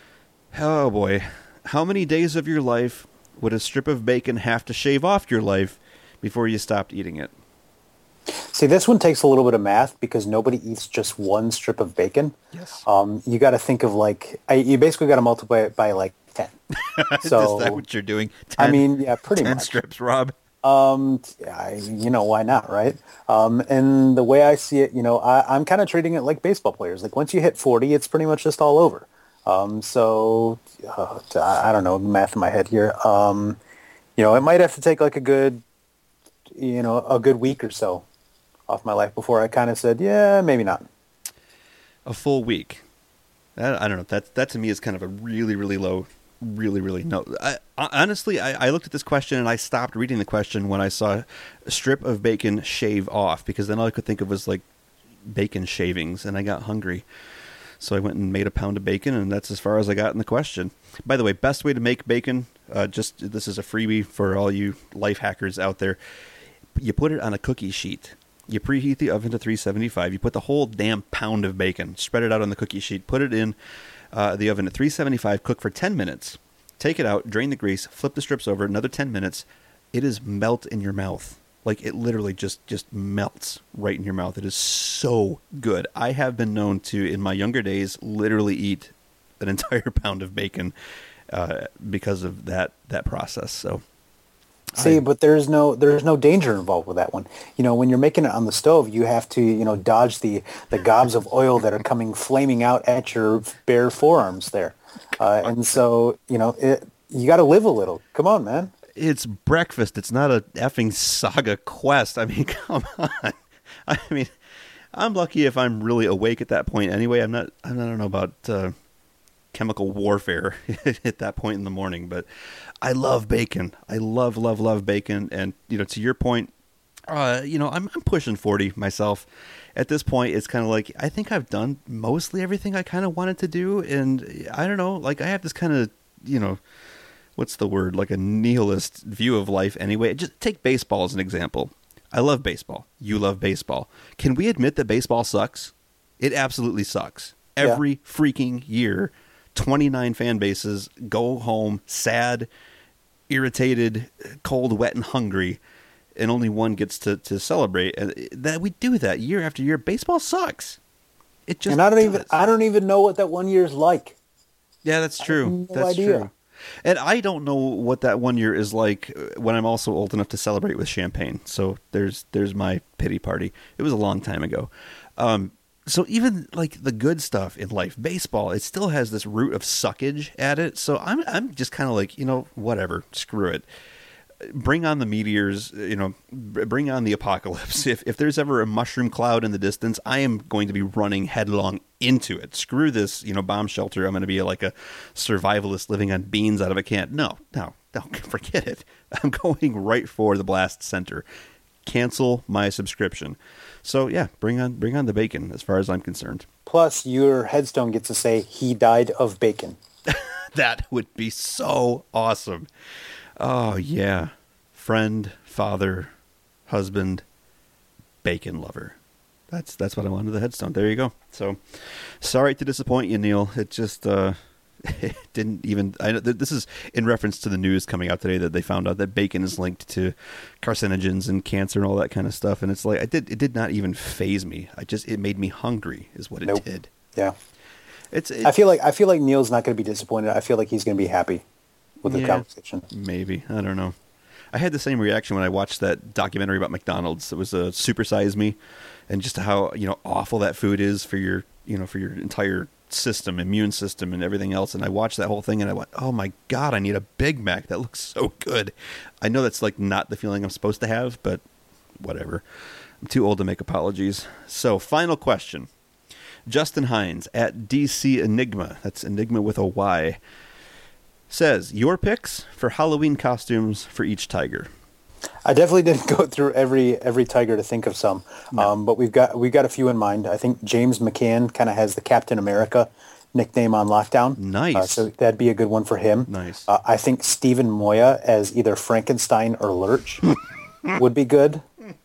C: Oh boy, how many days of your life would a strip of bacon have to shave off your life before you stopped eating it?
D: See, this one takes a little bit of math because nobody eats just one strip of bacon.
C: Yes.
D: Um, you got to think of like, I, you basically got to multiply it by like ten. So,
C: is that what you're doing? ten,
D: I mean, yeah, pretty
C: ten
D: much.
C: strips, Rob.
D: Um, I, you know, why not, right? Um, and the way I see it, you know, I, I'm kind of treating it like baseball players. Like once you hit forty, it's pretty much just all over. Um, so, uh, I don't know, math in my head here. Um, you know, it might have to take like a good, you know, a good week or so off my life before I kind of said, yeah, maybe not.
C: A full week. I, I don't know. That that to me is kind of a really, really low, really, really no. I, honestly, I, I looked at this question and I stopped reading the question when I saw a strip of bacon shave off, because then all I could think of was like bacon shavings, and I got hungry. So I went and made a pound of bacon, and that's as far as I got in the question. By the way, best way to make bacon, uh, just this is a freebie for all you life hackers out there. You put it on a cookie sheet. You preheat the oven to three seventy-five. You put the whole damn pound of bacon, spread it out on the cookie sheet, put it in uh, the oven at three seventy-five, cook for ten minutes. Take it out, drain the grease, flip the strips over, another ten minutes. It is melt in your mouth. Like, it literally just, just melts right in your mouth. It is so good. I have been known to, in my younger days, literally eat an entire pound of bacon uh, because of that that process. So,
D: see,
C: I,
D: but there's no there's no danger involved with that one. You know, when you're making it on the stove, you have to, you know, dodge the, the gobs of oil that are coming flaming out at your bare forearms there. Uh, and so, you know, it, you got to live a little. Come on, man.
C: It's breakfast. It's not a effing Saga Quest. I mean, come on. I mean, I'm lucky if I'm really awake at that point. Anyway, I'm not. I don't know about uh, chemical warfare at that point in the morning, but I love bacon. I love, love, love bacon. And you know, to your point, uh, you know, I'm I'm pushing forty myself. At this point, it's kind of like I think I've done mostly everything I kind of wanted to do, and I don't know. Like I have this kind of, you know. What's the word? Like a nihilist view of life anyway. Just take baseball as an example. I love baseball. You love baseball. Can we admit that baseball sucks? It absolutely sucks. Every yeah. freaking year, twenty-nine fan bases go home sad, irritated, cold, wet, and hungry, and only one gets to, to celebrate. And that we do that year after year. Baseball sucks. It just
D: and I don't
C: does.
D: even I don't even know what that one year's like.
C: Yeah, that's true.
D: I have no
C: that's
D: idea.
C: true. And I don't know what that one year is like when I'm also old enough to celebrate with champagne. So there's there's my pity party. It was a long time ago. Um, so even like the good stuff in life, baseball, it still has this root of suckage at it. So I'm I'm just kind of like, you know, whatever, screw it. Bring on the meteors, you know, bring on the apocalypse. If if there's ever a mushroom cloud in the distance, I am going to be running headlong into it. Screw this, you know, bomb shelter. I'm going to be like a survivalist living on beans out of a can. No, no, no, forget it. I'm going right for the blast center. Cancel my subscription. So yeah, bring on bring on the bacon as far as I'm concerned.
D: Plus, your headstone gets to say he died of bacon.
C: That would be so awesome. Oh, yeah. Friend, father, husband, bacon lover. That's that's what I wanted the headstone. There you go. So, sorry to disappoint you, Neil. It just uh, it didn't even... I know this is in reference to the news coming out today that they found out that bacon is linked to carcinogens and cancer and all that kind of stuff. And it's like, I did. It did not even faze me. I just It made me hungry is what it
D: nope.
C: did.
D: Yeah.
C: It's. It,
D: I feel like I feel like Neil's not going to be disappointed. I feel like he's going to be happy with the
C: yeah,
D: conversation.
C: Maybe. I don't know. I had the same reaction when I watched that documentary about McDonald's. It was a uh, Super Size Me, and just how, you know, awful that food is for your, you know, for your entire system, immune system and everything else. And I watched that whole thing and I went, oh my God, I need a Big Mac. That looks so good. I know that's like not the feeling I'm supposed to have, but whatever. I'm too old to make apologies. So final question. Justin Hines at D C Enigma. That's Enigma with a Y. Says, your picks for Halloween costumes for each tiger.
D: I definitely didn't go through every every tiger to think of some,
C: no.
D: um, but we've got we've got a few in mind. I think James McCann kind of has the Captain America nickname on lockdown.
C: Nice.
D: Uh, so that'd be a good one for him.
C: Nice.
D: Uh, I think Stephen Moya as either Frankenstein or Lurch would be good.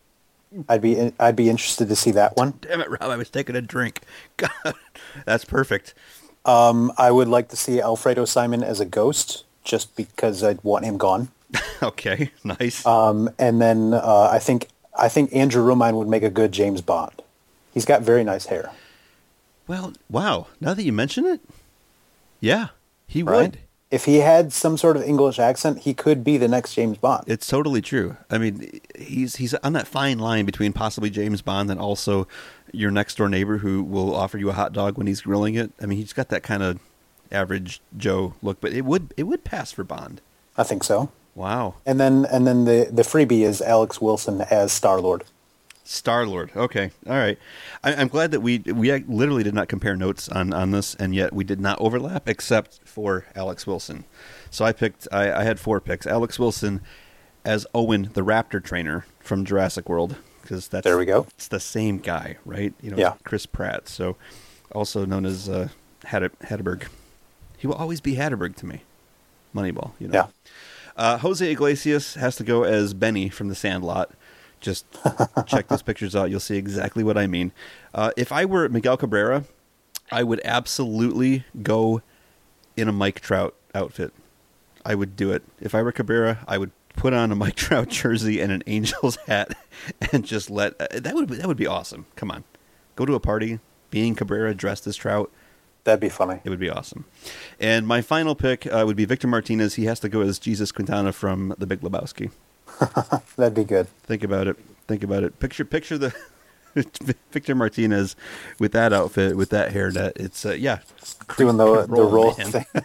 D: I'd be I'd be interested to see that one.
C: Damn it, Rob! I was taking a drink. God, that's perfect.
D: Um, I would like to see Alfredo Simon as a ghost, just because I'd want him gone.
C: Okay, nice.
D: Um, and then uh, I think I think Andrew Romine would make a good James Bond. He's got very nice hair.
C: Well, wow. Now that you mention it, yeah, he
D: Right?
C: would.
D: If he had some sort of English accent, he could be the next James Bond.
C: It's totally true. I mean, he's he's on that fine line between possibly James Bond and also your next door neighbor who will offer you a hot dog when he's grilling it. I mean, he's got that kind of average Joe look, but it would it would pass for Bond.
D: I think so.
C: Wow.
D: And then and then the, the freebie is Alex Wilson as Star-Lord.
C: Star-Lord. Okay. All right. I, I'm glad that we we literally did not compare notes on, on this, and yet we did not overlap except for Alex Wilson. So I picked, I, I had four picks. Alex Wilson as Owen, the raptor trainer from Jurassic World, because that's
D: There we go.
C: It's the same guy, right? You know,
D: Yeah.
C: Chris Pratt. So also known as uh, Hatter, Hatterberg. He will always be Hatterberg to me. Moneyball, you know.
D: Yeah.
C: Uh, Jose Iglesias has to go as Benny from The Sandlot. Just check those pictures out. You'll see exactly what I mean. Uh, if I were Miguel Cabrera, I would absolutely go in a Mike Trout outfit. I would do it. If I were Cabrera, I would put on a Mike Trout jersey and an Angels hat and just let... Uh, that would that would be awesome. Come on. Go to a party, being Cabrera, dressed as Trout.
D: That'd be funny.
C: It would be awesome. And my final pick uh, would be Victor Martinez. He has to go as Jesus Quintana from The Big Lebowski.
D: That'd be good.
C: Think about it. Think about it. Picture picture the Victor Martinez with that outfit, with that hairnet. It's, uh, yeah.
D: Doing the, the roll
C: man.
D: thing.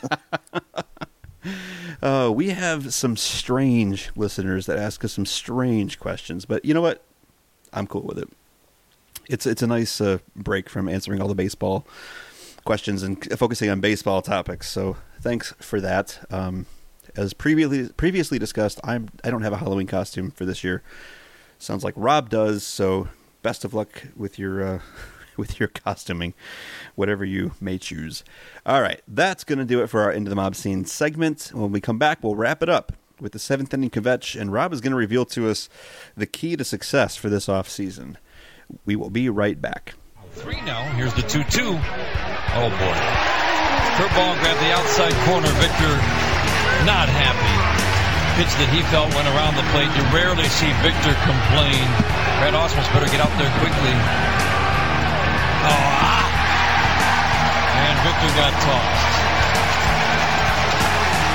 C: uh, we have some strange listeners that ask us some strange questions. But you know what? I'm cool with it. It's, it's a nice uh, break from answering all the baseball questions and focusing on baseball topics. So thanks for that. Um, as previously previously discussed, I'm I don't have a Halloween costume for this year. Sounds like Rob does. So best of luck with your uh, with your costuming, whatever you may choose. All right, that's going to do it for our Into the Mob Scene segment. When we come back, we'll wrap it up with the seventh inning kvetch, and Rob is going to reveal to us the key to success for this off season. We will be right back.
B: Three now. Here's the two two. Oh, boy. Curveball grabbed the outside corner. Victor not happy. Pitch that he felt went around the plate. You rarely see Victor complain. Brad Ausmus better get out there quickly. Oh, ah! And Victor got tossed.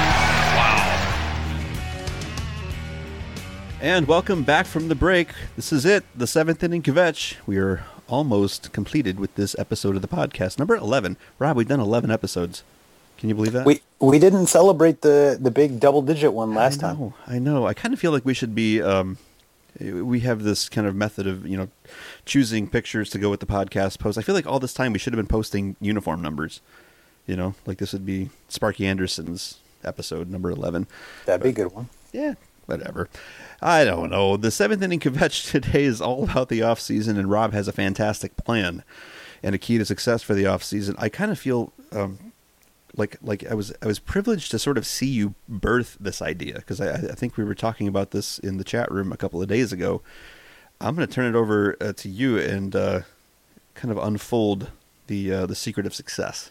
C: And welcome back from the break. This is it, the seventh inning kvetch. We are almost completed with this episode of the podcast, number eleven. Rob, we've done eleven episodes. Can you believe that?
D: We we didn't celebrate the, the big double-digit one last
C: I know,
D: time.
C: I know. I kind of feel like we should be, um, we have this kind of method of, you know, choosing pictures to go with the podcast post. I feel like all this time we should have been posting uniform numbers. You know, like this would be Sparky Anderson's episode, number eleven.
D: That'd be a good one.
C: Yeah, whatever. I don't know. The seventh inning kvetch today is all about the off season, and Rob has a fantastic plan and a key to success for the off season. I kind of feel um, like like I was I was privileged to sort of see you birth this idea, because I, I think we were talking about this in the chat room a couple of days ago. I'm going to turn it over uh, to you and uh, kind of unfold the uh, the secret of success.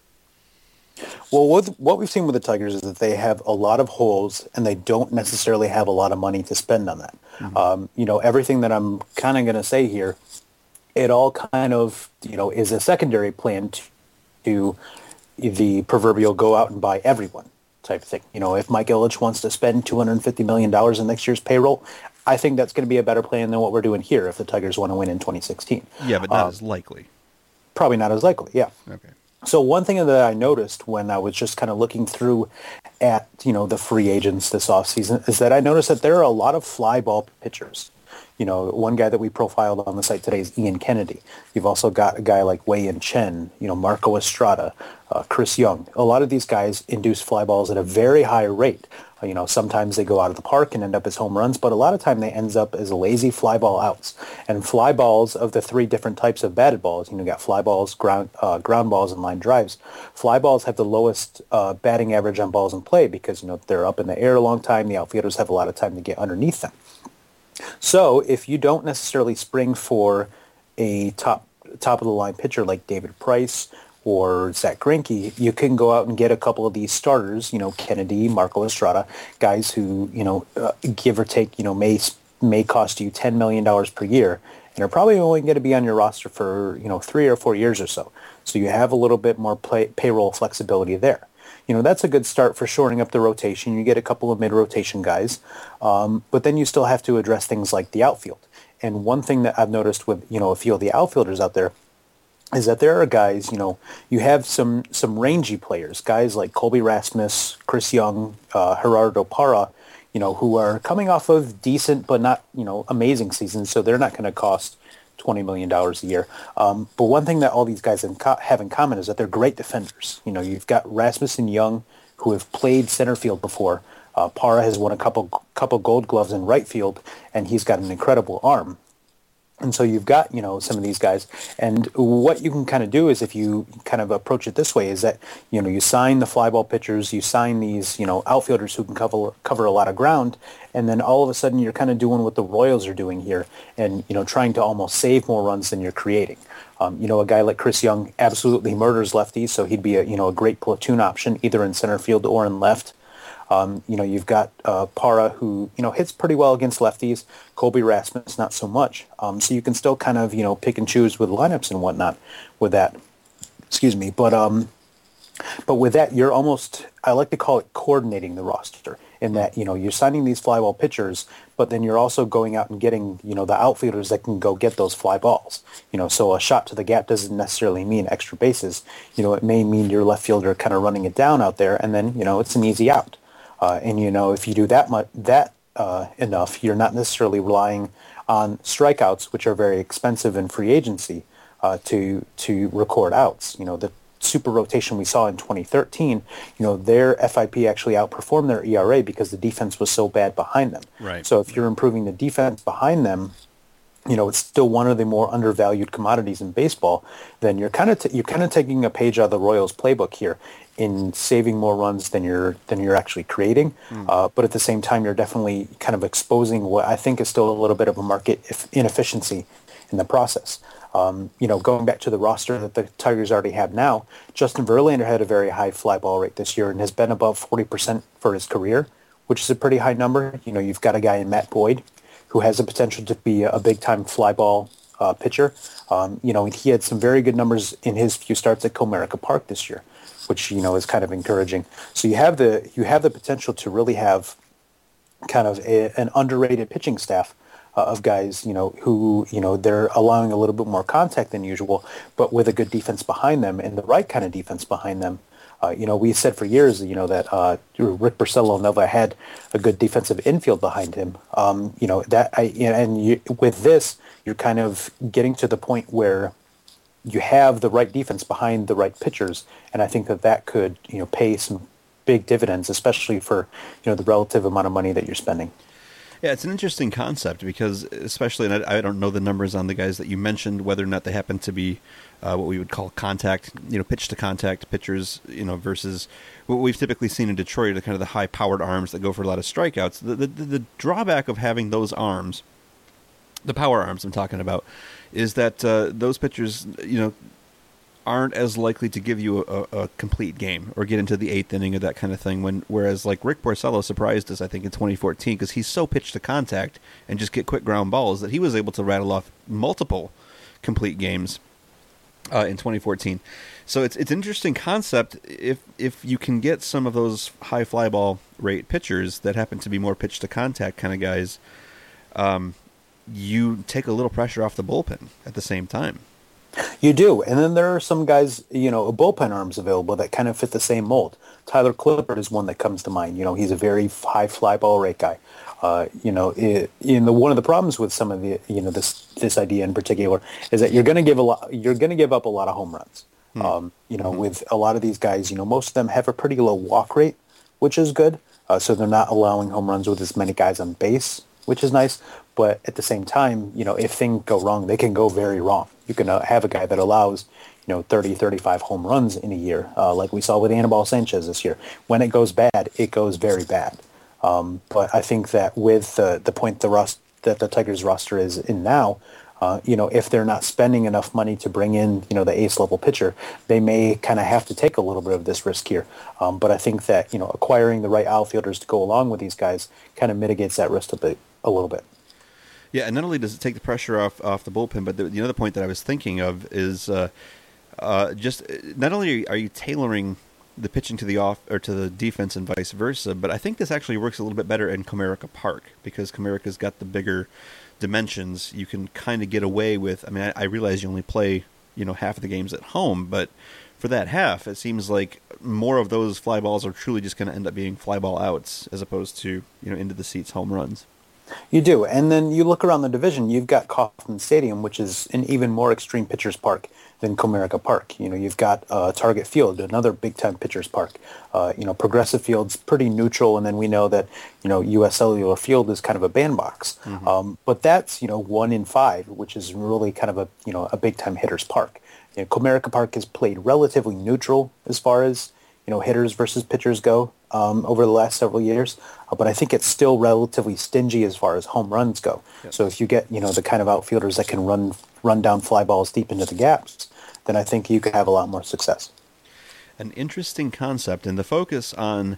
D: Well, what, what we've seen with the Tigers is that they have a lot of holes, and they don't necessarily have a lot of money to spend on that. Mm-hmm. Um, you know, everything that I'm kind of going to say here, it all kind of, you know, is a secondary plan to, to the proverbial go out and buy everyone type of thing. You know, if Mike Ilitch wants to spend two hundred fifty million dollars in next year's payroll, I think that's going to be a better plan than what we're doing here if the Tigers want to win in twenty sixteen.
C: Yeah, but not
D: um,
C: as likely.
D: Probably not as likely, yeah.
C: Okay.
D: So one thing that I noticed when I was just kind of looking through at, you know, the free agents this offseason is that I noticed that there are a lot of fly ball pitchers. You know, one guy that we profiled on the site today is Ian Kennedy. You've also got a guy like Wei-Yin Chen, you know, Marco Estrada, uh, Chris Young. A lot of these guys induce fly balls at a very high rate. Uh, you know, sometimes they go out of the park and end up as home runs, but a lot of time they ends up as lazy fly ball outs. And fly balls, of the three different types of batted balls, you know, you got fly balls, ground uh, ground balls, and line drives. Fly balls have the lowest uh, batting average on balls in play because, you know, they're up in the air a long time. The outfielders have a lot of time to get underneath them. So if you don't necessarily spring for a top top of the line pitcher like David Price or Zach Greinke, you can go out and get a couple of these starters, you know, Kennedy, Marco Estrada, guys who, you know, uh, give or take, you know, may may cost you ten million dollars per year and are probably only going to be on your roster for, you know, three or four years or so. So you have a little bit more play, payroll flexibility there. You know, that's a good start for shoring up the rotation. You get a couple of mid-rotation guys, um, but then you still have to address things like the outfield. And one thing that I've noticed with, you know, a few of the outfielders out there is that there are guys, you know, you have some some rangy players, guys like Colby Rasmus, Chris Young, uh, Gerardo Parra, you know, who are coming off of decent but not, you know, amazing seasons, so they're not going to cost twenty million dollars a year. Um, but one thing that all these guys in co- have in common is that they're great defenders. You know, you've got Rasmus and Young, who have played center field before. Uh, Parra has won a couple couple Gold Gloves in right field, and he's got an incredible arm. And so you've got, you know, some of these guys. And what you can kind of do is, if you kind of approach it this way, is that, you know, you sign the fly ball pitchers, you sign these, you know, outfielders who can cover cover a lot of ground, and then all of a sudden you're kind of doing what the Royals are doing here and, you know, trying to almost save more runs than you're creating. Um, you know, a guy like Chris Young absolutely murders lefties, so he'd be a, you know, a great platoon option either in center field or in left. Um, you know, you've got uh, Parra, who, you know, hits pretty well against lefties. Colby Rasmus, not so much. Um, so you can still kind of, you know, pick and choose with lineups and whatnot with that. Excuse me. But um, but with that, you're almost, I like to call it coordinating the roster, in that, you know, you're signing these fly ball pitchers, but then you're also going out and getting, you know, the outfielders that can go get those fly balls. You know, so a shot to the gap doesn't necessarily mean extra bases. You know, it may mean your left fielder kind of running it down out there, and then, you know, it's an easy out. Uh, and, you know, if you do that much, that uh, enough, you're not necessarily relying on strikeouts, which are very expensive in free agency, uh, to to record outs. You know, the super rotation we saw in twenty thirteen, you know, their F I P actually outperformed their E R A because the defense was so bad behind them.
C: Right.
D: So if you're improving the defense behind them, you know, it's still one of the more undervalued commodities in baseball, then you're kind of t- you're kind of taking a page out of the Royals playbook here in saving more runs than you're than you're actually creating. Mm. Uh, but at the same time, you're definitely kind of exposing what I think is still a little bit of a market inefficiency in the process. Um, you know, going back to the roster that the Tigers already have now, Justin Verlander had a very high fly ball rate this year and has been above forty percent for his career, which is a pretty high number. You know, you've got a guy in Matt Boyd who has the potential to be a big-time fly ball uh, pitcher. Um, you know, he had some very good numbers in his few starts at Comerica Park this year, which, you know, is kind of encouraging. So you have the you have the potential to really have kind of a, an underrated pitching staff uh, of guys, you know, who, you know, they're allowing a little bit more contact than usual, but with a good defense behind them and the right kind of defense behind them. Uh, you know, we said for years, you know, that uh, Rick Porcello never had a good defensive infield behind him. Um, you know, that I, you know, and you, with this, you're kind of getting to the point where you have the right defense behind the right pitchers, and I think that that could, you know, pay some big dividends, especially for, you know, the relative amount of money that you're spending.
C: Yeah, it's an interesting concept because, especially, and I, I don't know the numbers on the guys that you mentioned, whether or not they happen to be uh, what we would call contact, you know, pitch to contact pitchers, you know, versus what we've typically seen in Detroit, the kind of the high powered arms that go for a lot of strikeouts. The, the, the drawback of having those arms, the power arms I'm talking about, is that uh, those pitchers, you know, aren't as likely to give you a, a complete game or get into the eighth inning or that kind of thing. When whereas like Rick Porcello surprised us, I think, in twenty fourteen because he's so pitch to contact and just get quick ground balls that he was able to rattle off multiple complete games uh, in twenty fourteen. So it's it's an interesting concept if if you can get some of those high fly ball rate pitchers that happen to be more pitch to contact kind of guys. Um, you take a little pressure off the bullpen at the same time.
D: You do, and then there are some guys, you know, bullpen arms available that kind of fit the same mold. Tyler Clippard is one that comes to mind. You know, he's a very high fly ball rate guy. Uh, you know, it, in the one of the problems with some of the, you know, this this idea in particular is that you're going to give a lot, you're going to give up a lot of home runs. Hmm. Um, you know, hmm. with a lot of these guys, you know, most of them have a pretty low walk rate, which is good. Uh, so they're not allowing home runs with as many guys on base, which is nice. But at the same time, you know, if things go wrong, they can go very wrong. You can uh, have a guy that allows, you know, thirty, thirty-five home runs in a year, uh, like we saw with Anibal Sanchez this year. When it goes bad, it goes very bad. Um, but I think that with uh, the point the rost- that the Tigers roster is in now, uh, you know, if they're not spending enough money to bring in, you know, the ace-level pitcher, they may kind of have to take a little bit of this risk here. Um, but I think that, you know, acquiring the right outfielders to go along with these guys kind of mitigates that risk a bit, a little bit.
C: Yeah, and not only does it take the pressure off off the bullpen, but the, the other point that I was thinking of is uh, uh, just not only are you tailoring the pitching to the off or to the defense and vice versa, but I think this actually works a little bit better in Comerica Park because Comerica's got the bigger dimensions. You can kind of get away with. I mean, I, I realize you only play, you know, half of the games at home, but for that half, it seems like more of those fly balls are truly just going to end up being fly ball outs as opposed to, you know, into the seats home runs.
D: You do, and then you look around the division, you've got Kauffman Stadium, which is an even more extreme pitcher's park than Comerica Park. You know, you've got uh, Target Field, another big-time pitcher's park. Uh, you know, Progressive Field's pretty neutral, and then we know that, you know, U S Cellular Field is kind of a bandbox. Mm-hmm. Um, but that's, you know, one in five, which is really kind of a, you know, a big-time hitter's park. You know, Comerica Park has played relatively neutral as far as, you know, hitters versus pitchers go um, over the last several years. Uh, but I think it's still relatively stingy as far as home runs go. Yep. So if you get, you know, the kind of outfielders that can run run down fly balls deep into the gaps, then I think you could have a lot more success.
C: An interesting concept, and the focus on,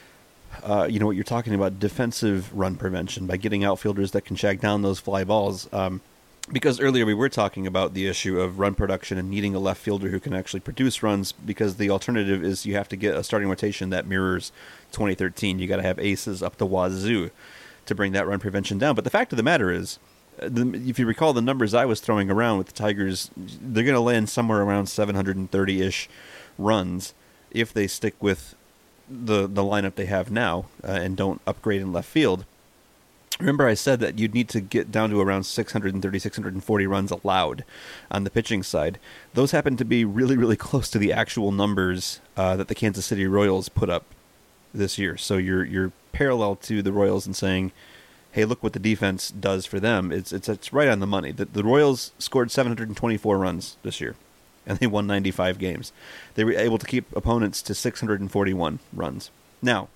C: uh, you know, what you're talking about, defensive run prevention by getting outfielders that can shag down those fly balls. Um, Because earlier we were talking about the issue of run production and needing a left fielder who can actually produce runs, because the alternative is you have to get a starting rotation that mirrors twenty thirteen. You got to have aces up the wazoo to bring that run prevention down. But the fact of the matter is, the, if you recall the numbers I was throwing around with the Tigers, they're going to land somewhere around seven hundred thirty-ish runs if they stick with the, the lineup they have now uh, and don't upgrade in left field. Remember I said that you'd need to get down to around six hundred thirty, six hundred forty runs allowed on the pitching side. Those happen to be really, really close to the actual numbers uh, that the Kansas City Royals put up this year. So you're you're parallel to the Royals and saying, hey, look what the defense does for them. It's it's it's right on the money. The, the Royals scored seven hundred twenty-four runs this year, and they won ninety-five games. They were able to keep opponents to six hundred forty-one runs. Now,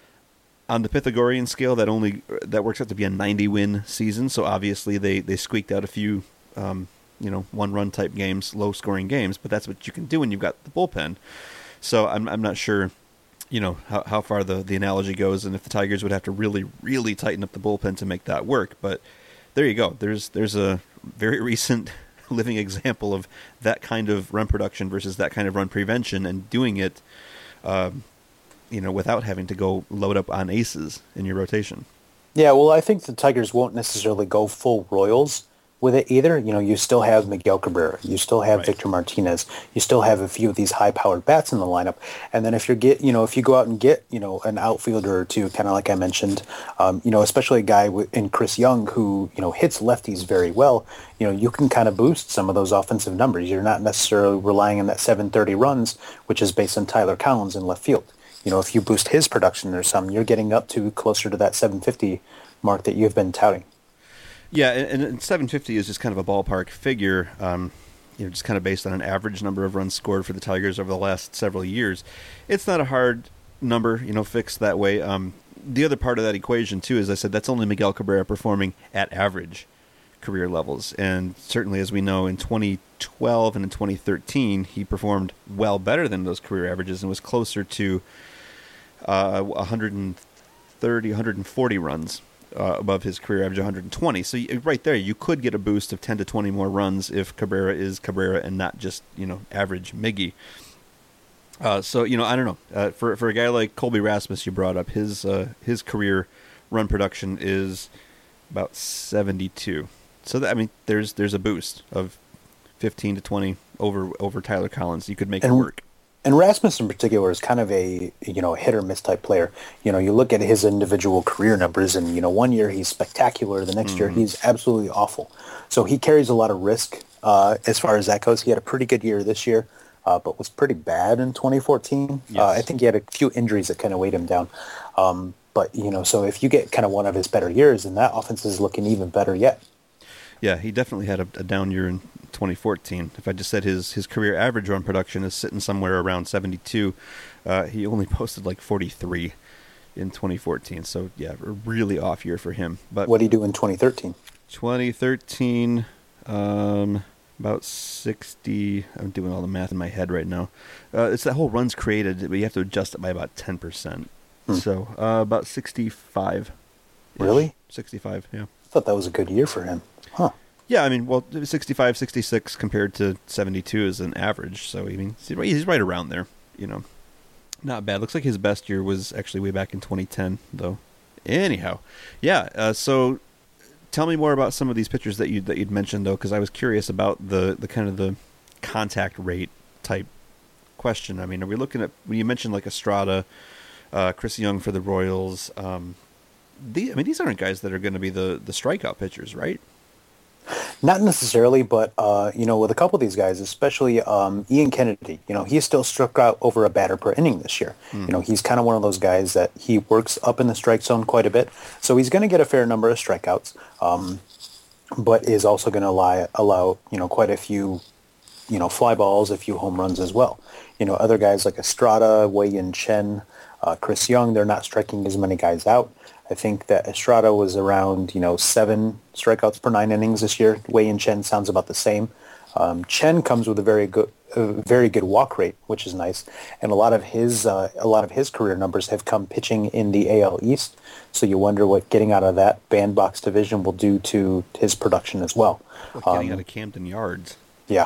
C: on the Pythagorean scale, that only that works out to be a ninety-win season. So obviously they, they squeaked out a few, um, you know, one-run type games, low-scoring games. But that's what you can do when you've got the bullpen. So I'm I'm not sure, you know, how how far the, the analogy goes, and if the Tigers would have to really really tighten up the bullpen to make that work. But there you go. There's there's a very recent living example of that kind of run production versus that kind of run prevention, and doing it. Um, you know, without having to go load up on aces in your rotation.
D: Yeah, well, I think the Tigers won't necessarily go full Royals with it either. You know, you still have Miguel Cabrera, you still have
C: Right.
D: Victor Martinez, you still have a few of these high-powered bats in the lineup. And then if you get, you know, if you go out and get, you know, an outfielder or two, kind of like I mentioned, um, you know, especially a guy with, in Chris Young who, you know, hits lefties very well, you know, you can kind of boost some of those offensive numbers. You're not necessarily relying on that seven thirty runs, which is based on Tyler Collins in left field. You know, if you boost his production or some, you're getting up to closer to that seven fifty mark that you've been touting.
C: Yeah, and, and seven fifty is just kind of a ballpark figure, um, you know, just kind of based on an average number of runs scored for the Tigers over the last several years. It's not a hard number, you know, fixed that way. Um, the other part of that equation, too, as I said, that's only Miguel Cabrera performing at average career levels. And certainly, as we know, in twenty twelve and in twenty thirteen, he performed well better than those career averages and was closer to uh, one thirty, one forty runs. Uh, above his career average one hundred twenty. So you, right there, you could get a boost of ten to twenty more runs if Cabrera is Cabrera and not just, you know, average Miggy. Uh, so, you know, I don't know. Uh, for for a guy like Colby Rasmus you brought up, his uh, his career run production is about seventy-two. So, that, I mean, there's there's a boost of fifteen to twenty over over Tyler Collins. You could make
D: And-
C: it work.
D: And Rasmus in particular is kind of a, you know, hit or miss type player. You know, you look at his individual career numbers and, you know, one year he's spectacular. The next mm-hmm. year he's absolutely awful. So he carries a lot of risk uh, as far as that goes. He had a pretty good year this year, uh, but was pretty bad in twenty fourteen. Yes. Uh, I think he had a few injuries that kind of weighed him down. Um, but, you know, so if you get kind of one of his better years, then that offense is looking even better yet.
C: Yeah, he definitely had a, a down year in twenty fourteen. If I just said his, his career average run production is sitting somewhere around seventy-two, uh, he only posted like forty-three in twenty fourteen. So, yeah, a really off year for him. But
D: what did he do in twenty thirteen?
C: twenty thirteen, um, about sixty. I'm doing all the math in my head right now. Uh, it's that whole runs created, but you have to adjust it by about ten percent. Hmm. So, uh, about sixty-five.
D: Really?
C: sixty-five, yeah.
D: I thought that was a good year for him. Huh.
C: Yeah, I mean, well, sixty-five, sixty-six compared to seventy-two is an average. So, I mean, he's right around there, you know. Not bad. Looks like his best year was actually way back in twenty ten, though. Anyhow, yeah, uh, so tell me more about some of these pitchers that, you, that you'd mentioned, though, because I was curious about the, the kind of the contact rate type question. I mean, are we looking at, when you mentioned like Estrada, uh, Chris Young for the Royals, um, the, I mean, these aren't guys that are going to be the, the strikeout pitchers, right?
D: Not necessarily, but, uh, you know, with a couple of these guys, especially um, Ian Kennedy, you know, he still struck out over a batter per inning this year. Mm. You know, he's kind of one of those guys that he works up in the strike zone quite a bit. So he's going to get a fair number of strikeouts, um, but is also going to allow, allow, you know, quite a few, you know, fly balls, a few home runs as well. You know, other guys like Estrada, Wei-Yin Chen, uh, Chris Young, they're not striking as many guys out. I think that Estrada was around, you know, seven strikeouts per nine innings this year. Wei-Yin Chen sounds about the same. Um, Chen comes with a very good, a very good walk rate, which is nice, and a lot of his, uh, a lot of his career numbers have come pitching in the A L East. So you wonder what getting out of that bandbox division will do to his production as well.
C: well getting um, out of Camden Yards.
D: Yeah.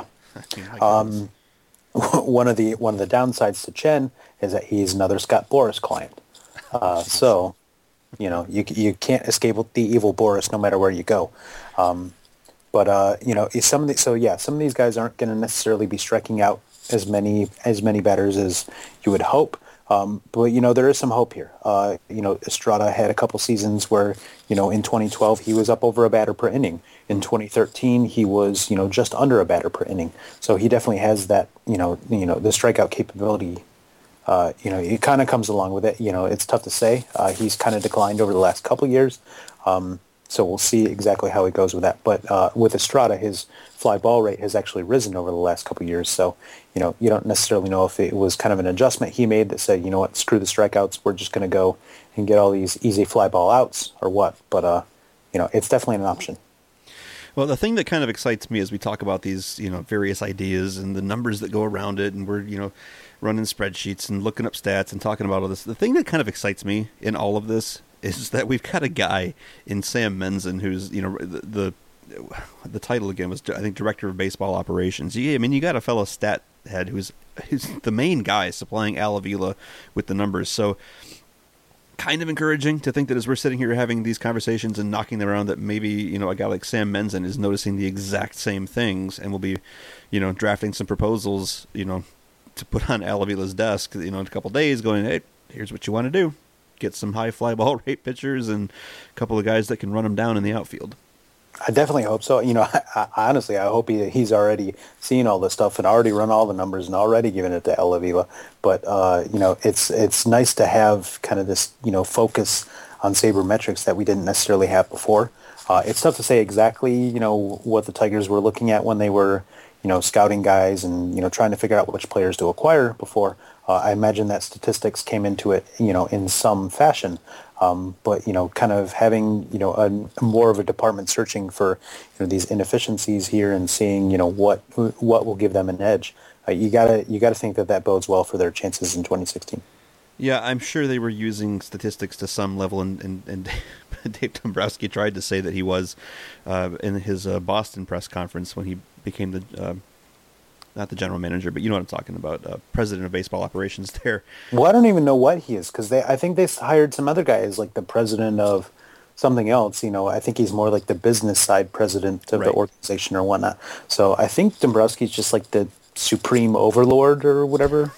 D: um, one of the one of the downsides to Chen is that he's another Scott Boras client. Uh, so. You know, you you can't escape the evil Boris no matter where you go. Um, but uh, you know, some of the, so yeah, some of these guys aren't going to necessarily be striking out as many as many batters as you would hope. Um, but you know, there is some hope here. Uh, you know, Estrada had a couple seasons where, you know, in twenty twelve he was up over a batter per inning. In twenty thirteen he was, you know, just under a batter per inning. So he definitely has that, you know, you know, the strikeout capability. Uh, you know, it kind of comes along with it. You know, it's tough to say. Uh, he's kind of declined over the last couple of years. Um, so we'll see exactly how it goes with that. But uh, with Estrada, his fly ball rate has actually risen over the last couple of years. So, you know, you don't necessarily know if it was kind of an adjustment he made that said, you know what, screw the strikeouts. We're just going to go and get all these easy fly ball outs or what. But, uh, you know, it's definitely an option.
C: Well, the thing that kind of excites me as we talk about these, you know, various ideas and the numbers that go around it, and we're, you know, running spreadsheets and looking up stats and talking about all this. The thing that kind of excites me in all of this is that we've got a guy in Sam Menzen who's, you know, the the, the title again was, I think, Director of Baseball Operations. Yeah, I mean, you got a fellow stat head who's, who's the main guy supplying Al Avila with the numbers. So kind of encouraging to think that as we're sitting here having these conversations and knocking them around, that maybe, you know, a guy like Sam Menzen is noticing the exact same things and will be, you know, drafting some proposals, you know, to put on Al Avila's desk, you know, in a couple days going, hey, here's what you want to do. Get some high fly ball rate pitchers and a couple of guys that can run them down in the outfield.
D: I definitely hope so. You know, I, I, honestly, I hope he, he's already seen all this stuff and already run all the numbers and already given it to Al Avila. But, uh, you know, it's it's nice to have kind of this, you know, focus on sabermetrics that we didn't necessarily have before. Uh, it's tough to say exactly, you know, what the Tigers were looking at when they were, you know, scouting guys and, you know, trying to figure out which players to acquire before. Uh, I imagine that statistics came into it, you know, in some fashion. Um, but, you know, kind of having, you know, a, more of a department searching for, you know, these inefficiencies here and seeing, you know, what what will give them an edge. Uh, you gotta you gotta think that that bodes well for their chances in twenty sixteen.
C: Yeah, I'm sure they were using statistics to some level, and, and, and Dave Dombrowski tried to say that he was uh, in his uh, Boston press conference when he became the, uh, not the general manager, but you know what I'm talking about, uh, president of baseball operations there.
D: Well, I don't even know what he is, because I think they hired some other guy as like the president of something else. You know, I think he's more like the business side president of
C: right.
D: the organization or whatnot. So I think Dombrowski's just like the supreme overlord or whatever.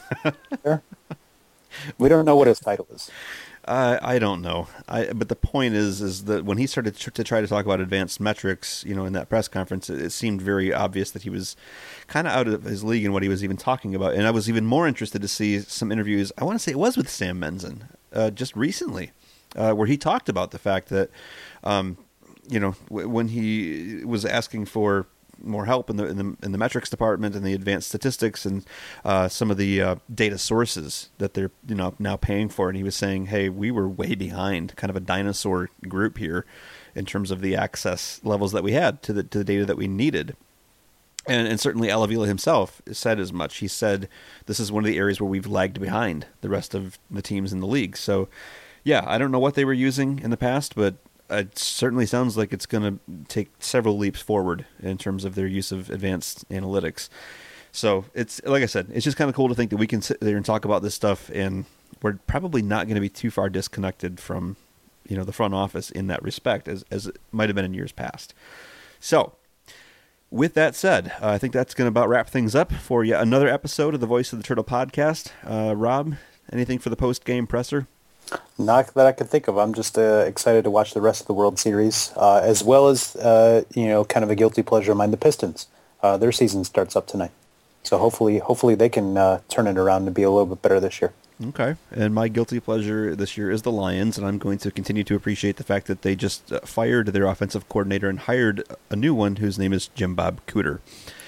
D: We don't know what his title is.
C: Uh, I don't know. I, but the point is, is that when he started to, to try to talk about advanced metrics, you know, in that press conference, it, it seemed very obvious that he was kind of out of his league in what he was even talking about. And I was even more interested to see some interviews. I want to say it was with Sam Menzen, uh, just recently, uh, where he talked about the fact that, um, you know, w- when he was asking for more help in the in the in the metrics department and the advanced statistics and uh, some of the uh, data sources that they're you know now paying for, and he was saying, "Hey, we were way behind, kind of a dinosaur group here, in terms of the access levels that we had to the to the data that we needed." And and certainly Al Avila himself said as much. He said, "This is one of the areas where we've lagged behind the rest of the teams in the league." So, yeah, I don't know what they were using in the past, but it certainly sounds like it's going to take several leaps forward in terms of their use of advanced analytics. So it's, like I said, it's just kind of cool to think that we can sit there and talk about this stuff, and we're probably not going to be too far disconnected from, you know, the front office in that respect, as, as it might have been in years past. So with that said, uh, I think that's going to about wrap things up for yet another episode of the Voice of the Turtle podcast. Uh, Rob, anything for the post-game presser?
D: Not that I can think of. I'm just uh, excited to watch the rest of the World Series, uh, as well as, uh, you know, kind of a guilty pleasure of mine, the Pistons. Uh, their season starts up tonight. So hopefully hopefully they can uh, turn it around and be a little bit better this year. Okay.
C: And my guilty pleasure this year is the Lions, and I'm going to continue to appreciate the fact that they just uh, fired their offensive coordinator and hired a new one whose name is Jim Bob Cooter.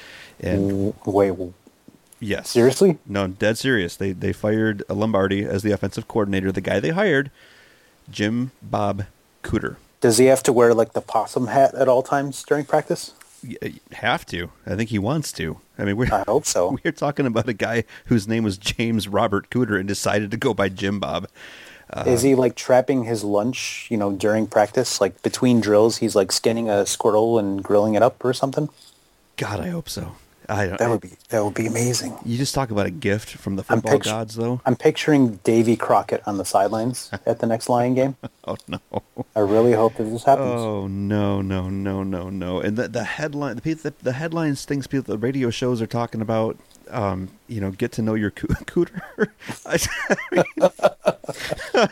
C: And
D: Wait,
C: yes.
D: Seriously?
C: No, dead serious. They they fired Lombardi as the offensive coordinator. The guy they hired, Jim Bob Cooter.
D: Does he have to wear like the possum hat at all times during practice?
C: You have to. I think he wants to. I mean, we're,
D: I hope so.
C: We're talking about a guy whose name was James Robert Cooter and decided to go by Jim Bob. Uh,
D: Is he like trapping his lunch, you know, during practice? Like between drills, he's like skinning a squirrel and grilling it up or something?
C: God, I hope so. I don't,
D: that would be that would be amazing.
C: You just talk about a gift from the football
D: pictu-
C: gods, though.
D: I'm picturing Davy Crockett on the sidelines at the next Lion game.
C: Oh no!
D: I really hope that this happens.
C: Oh no, no, no, no, no! And the the headline, the the, the headlines, things people, the radio shows are talking about. Um, you know, get to know your co- cooter. I mean,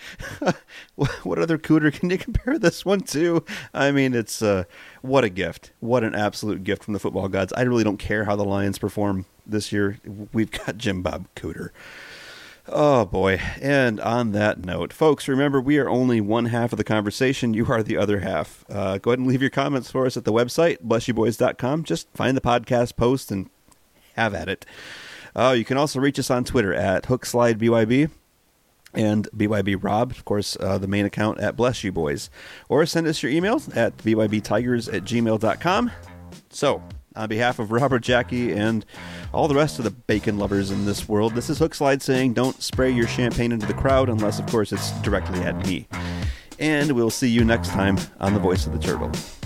C: what other cooter can you compare this one to? I mean, it's uh, what a gift. What an absolute gift from the football gods. I really don't care how the Lions perform this year. We've got Jim Bob Cooter. Oh, boy. And on that note, folks, remember, we are only one half of the conversation. You are the other half. Uh, go ahead and leave your comments for us at the website, bless you boys dot com. Just find the podcast post and have at it. Uh, you can also reach us on Twitter at HookSlideBYB. And B Y B Rob, of course, uh, the main account at Bless You Boys. Or send us your emails at b y b tigers at gmail dot com. So, on behalf of Robert, Jackie, and all the rest of the bacon lovers in this world, this is Hookslide saying don't spray your champagne into the crowd unless, of course, it's directly at me. And we'll see you next time on The Voice of the Turtle.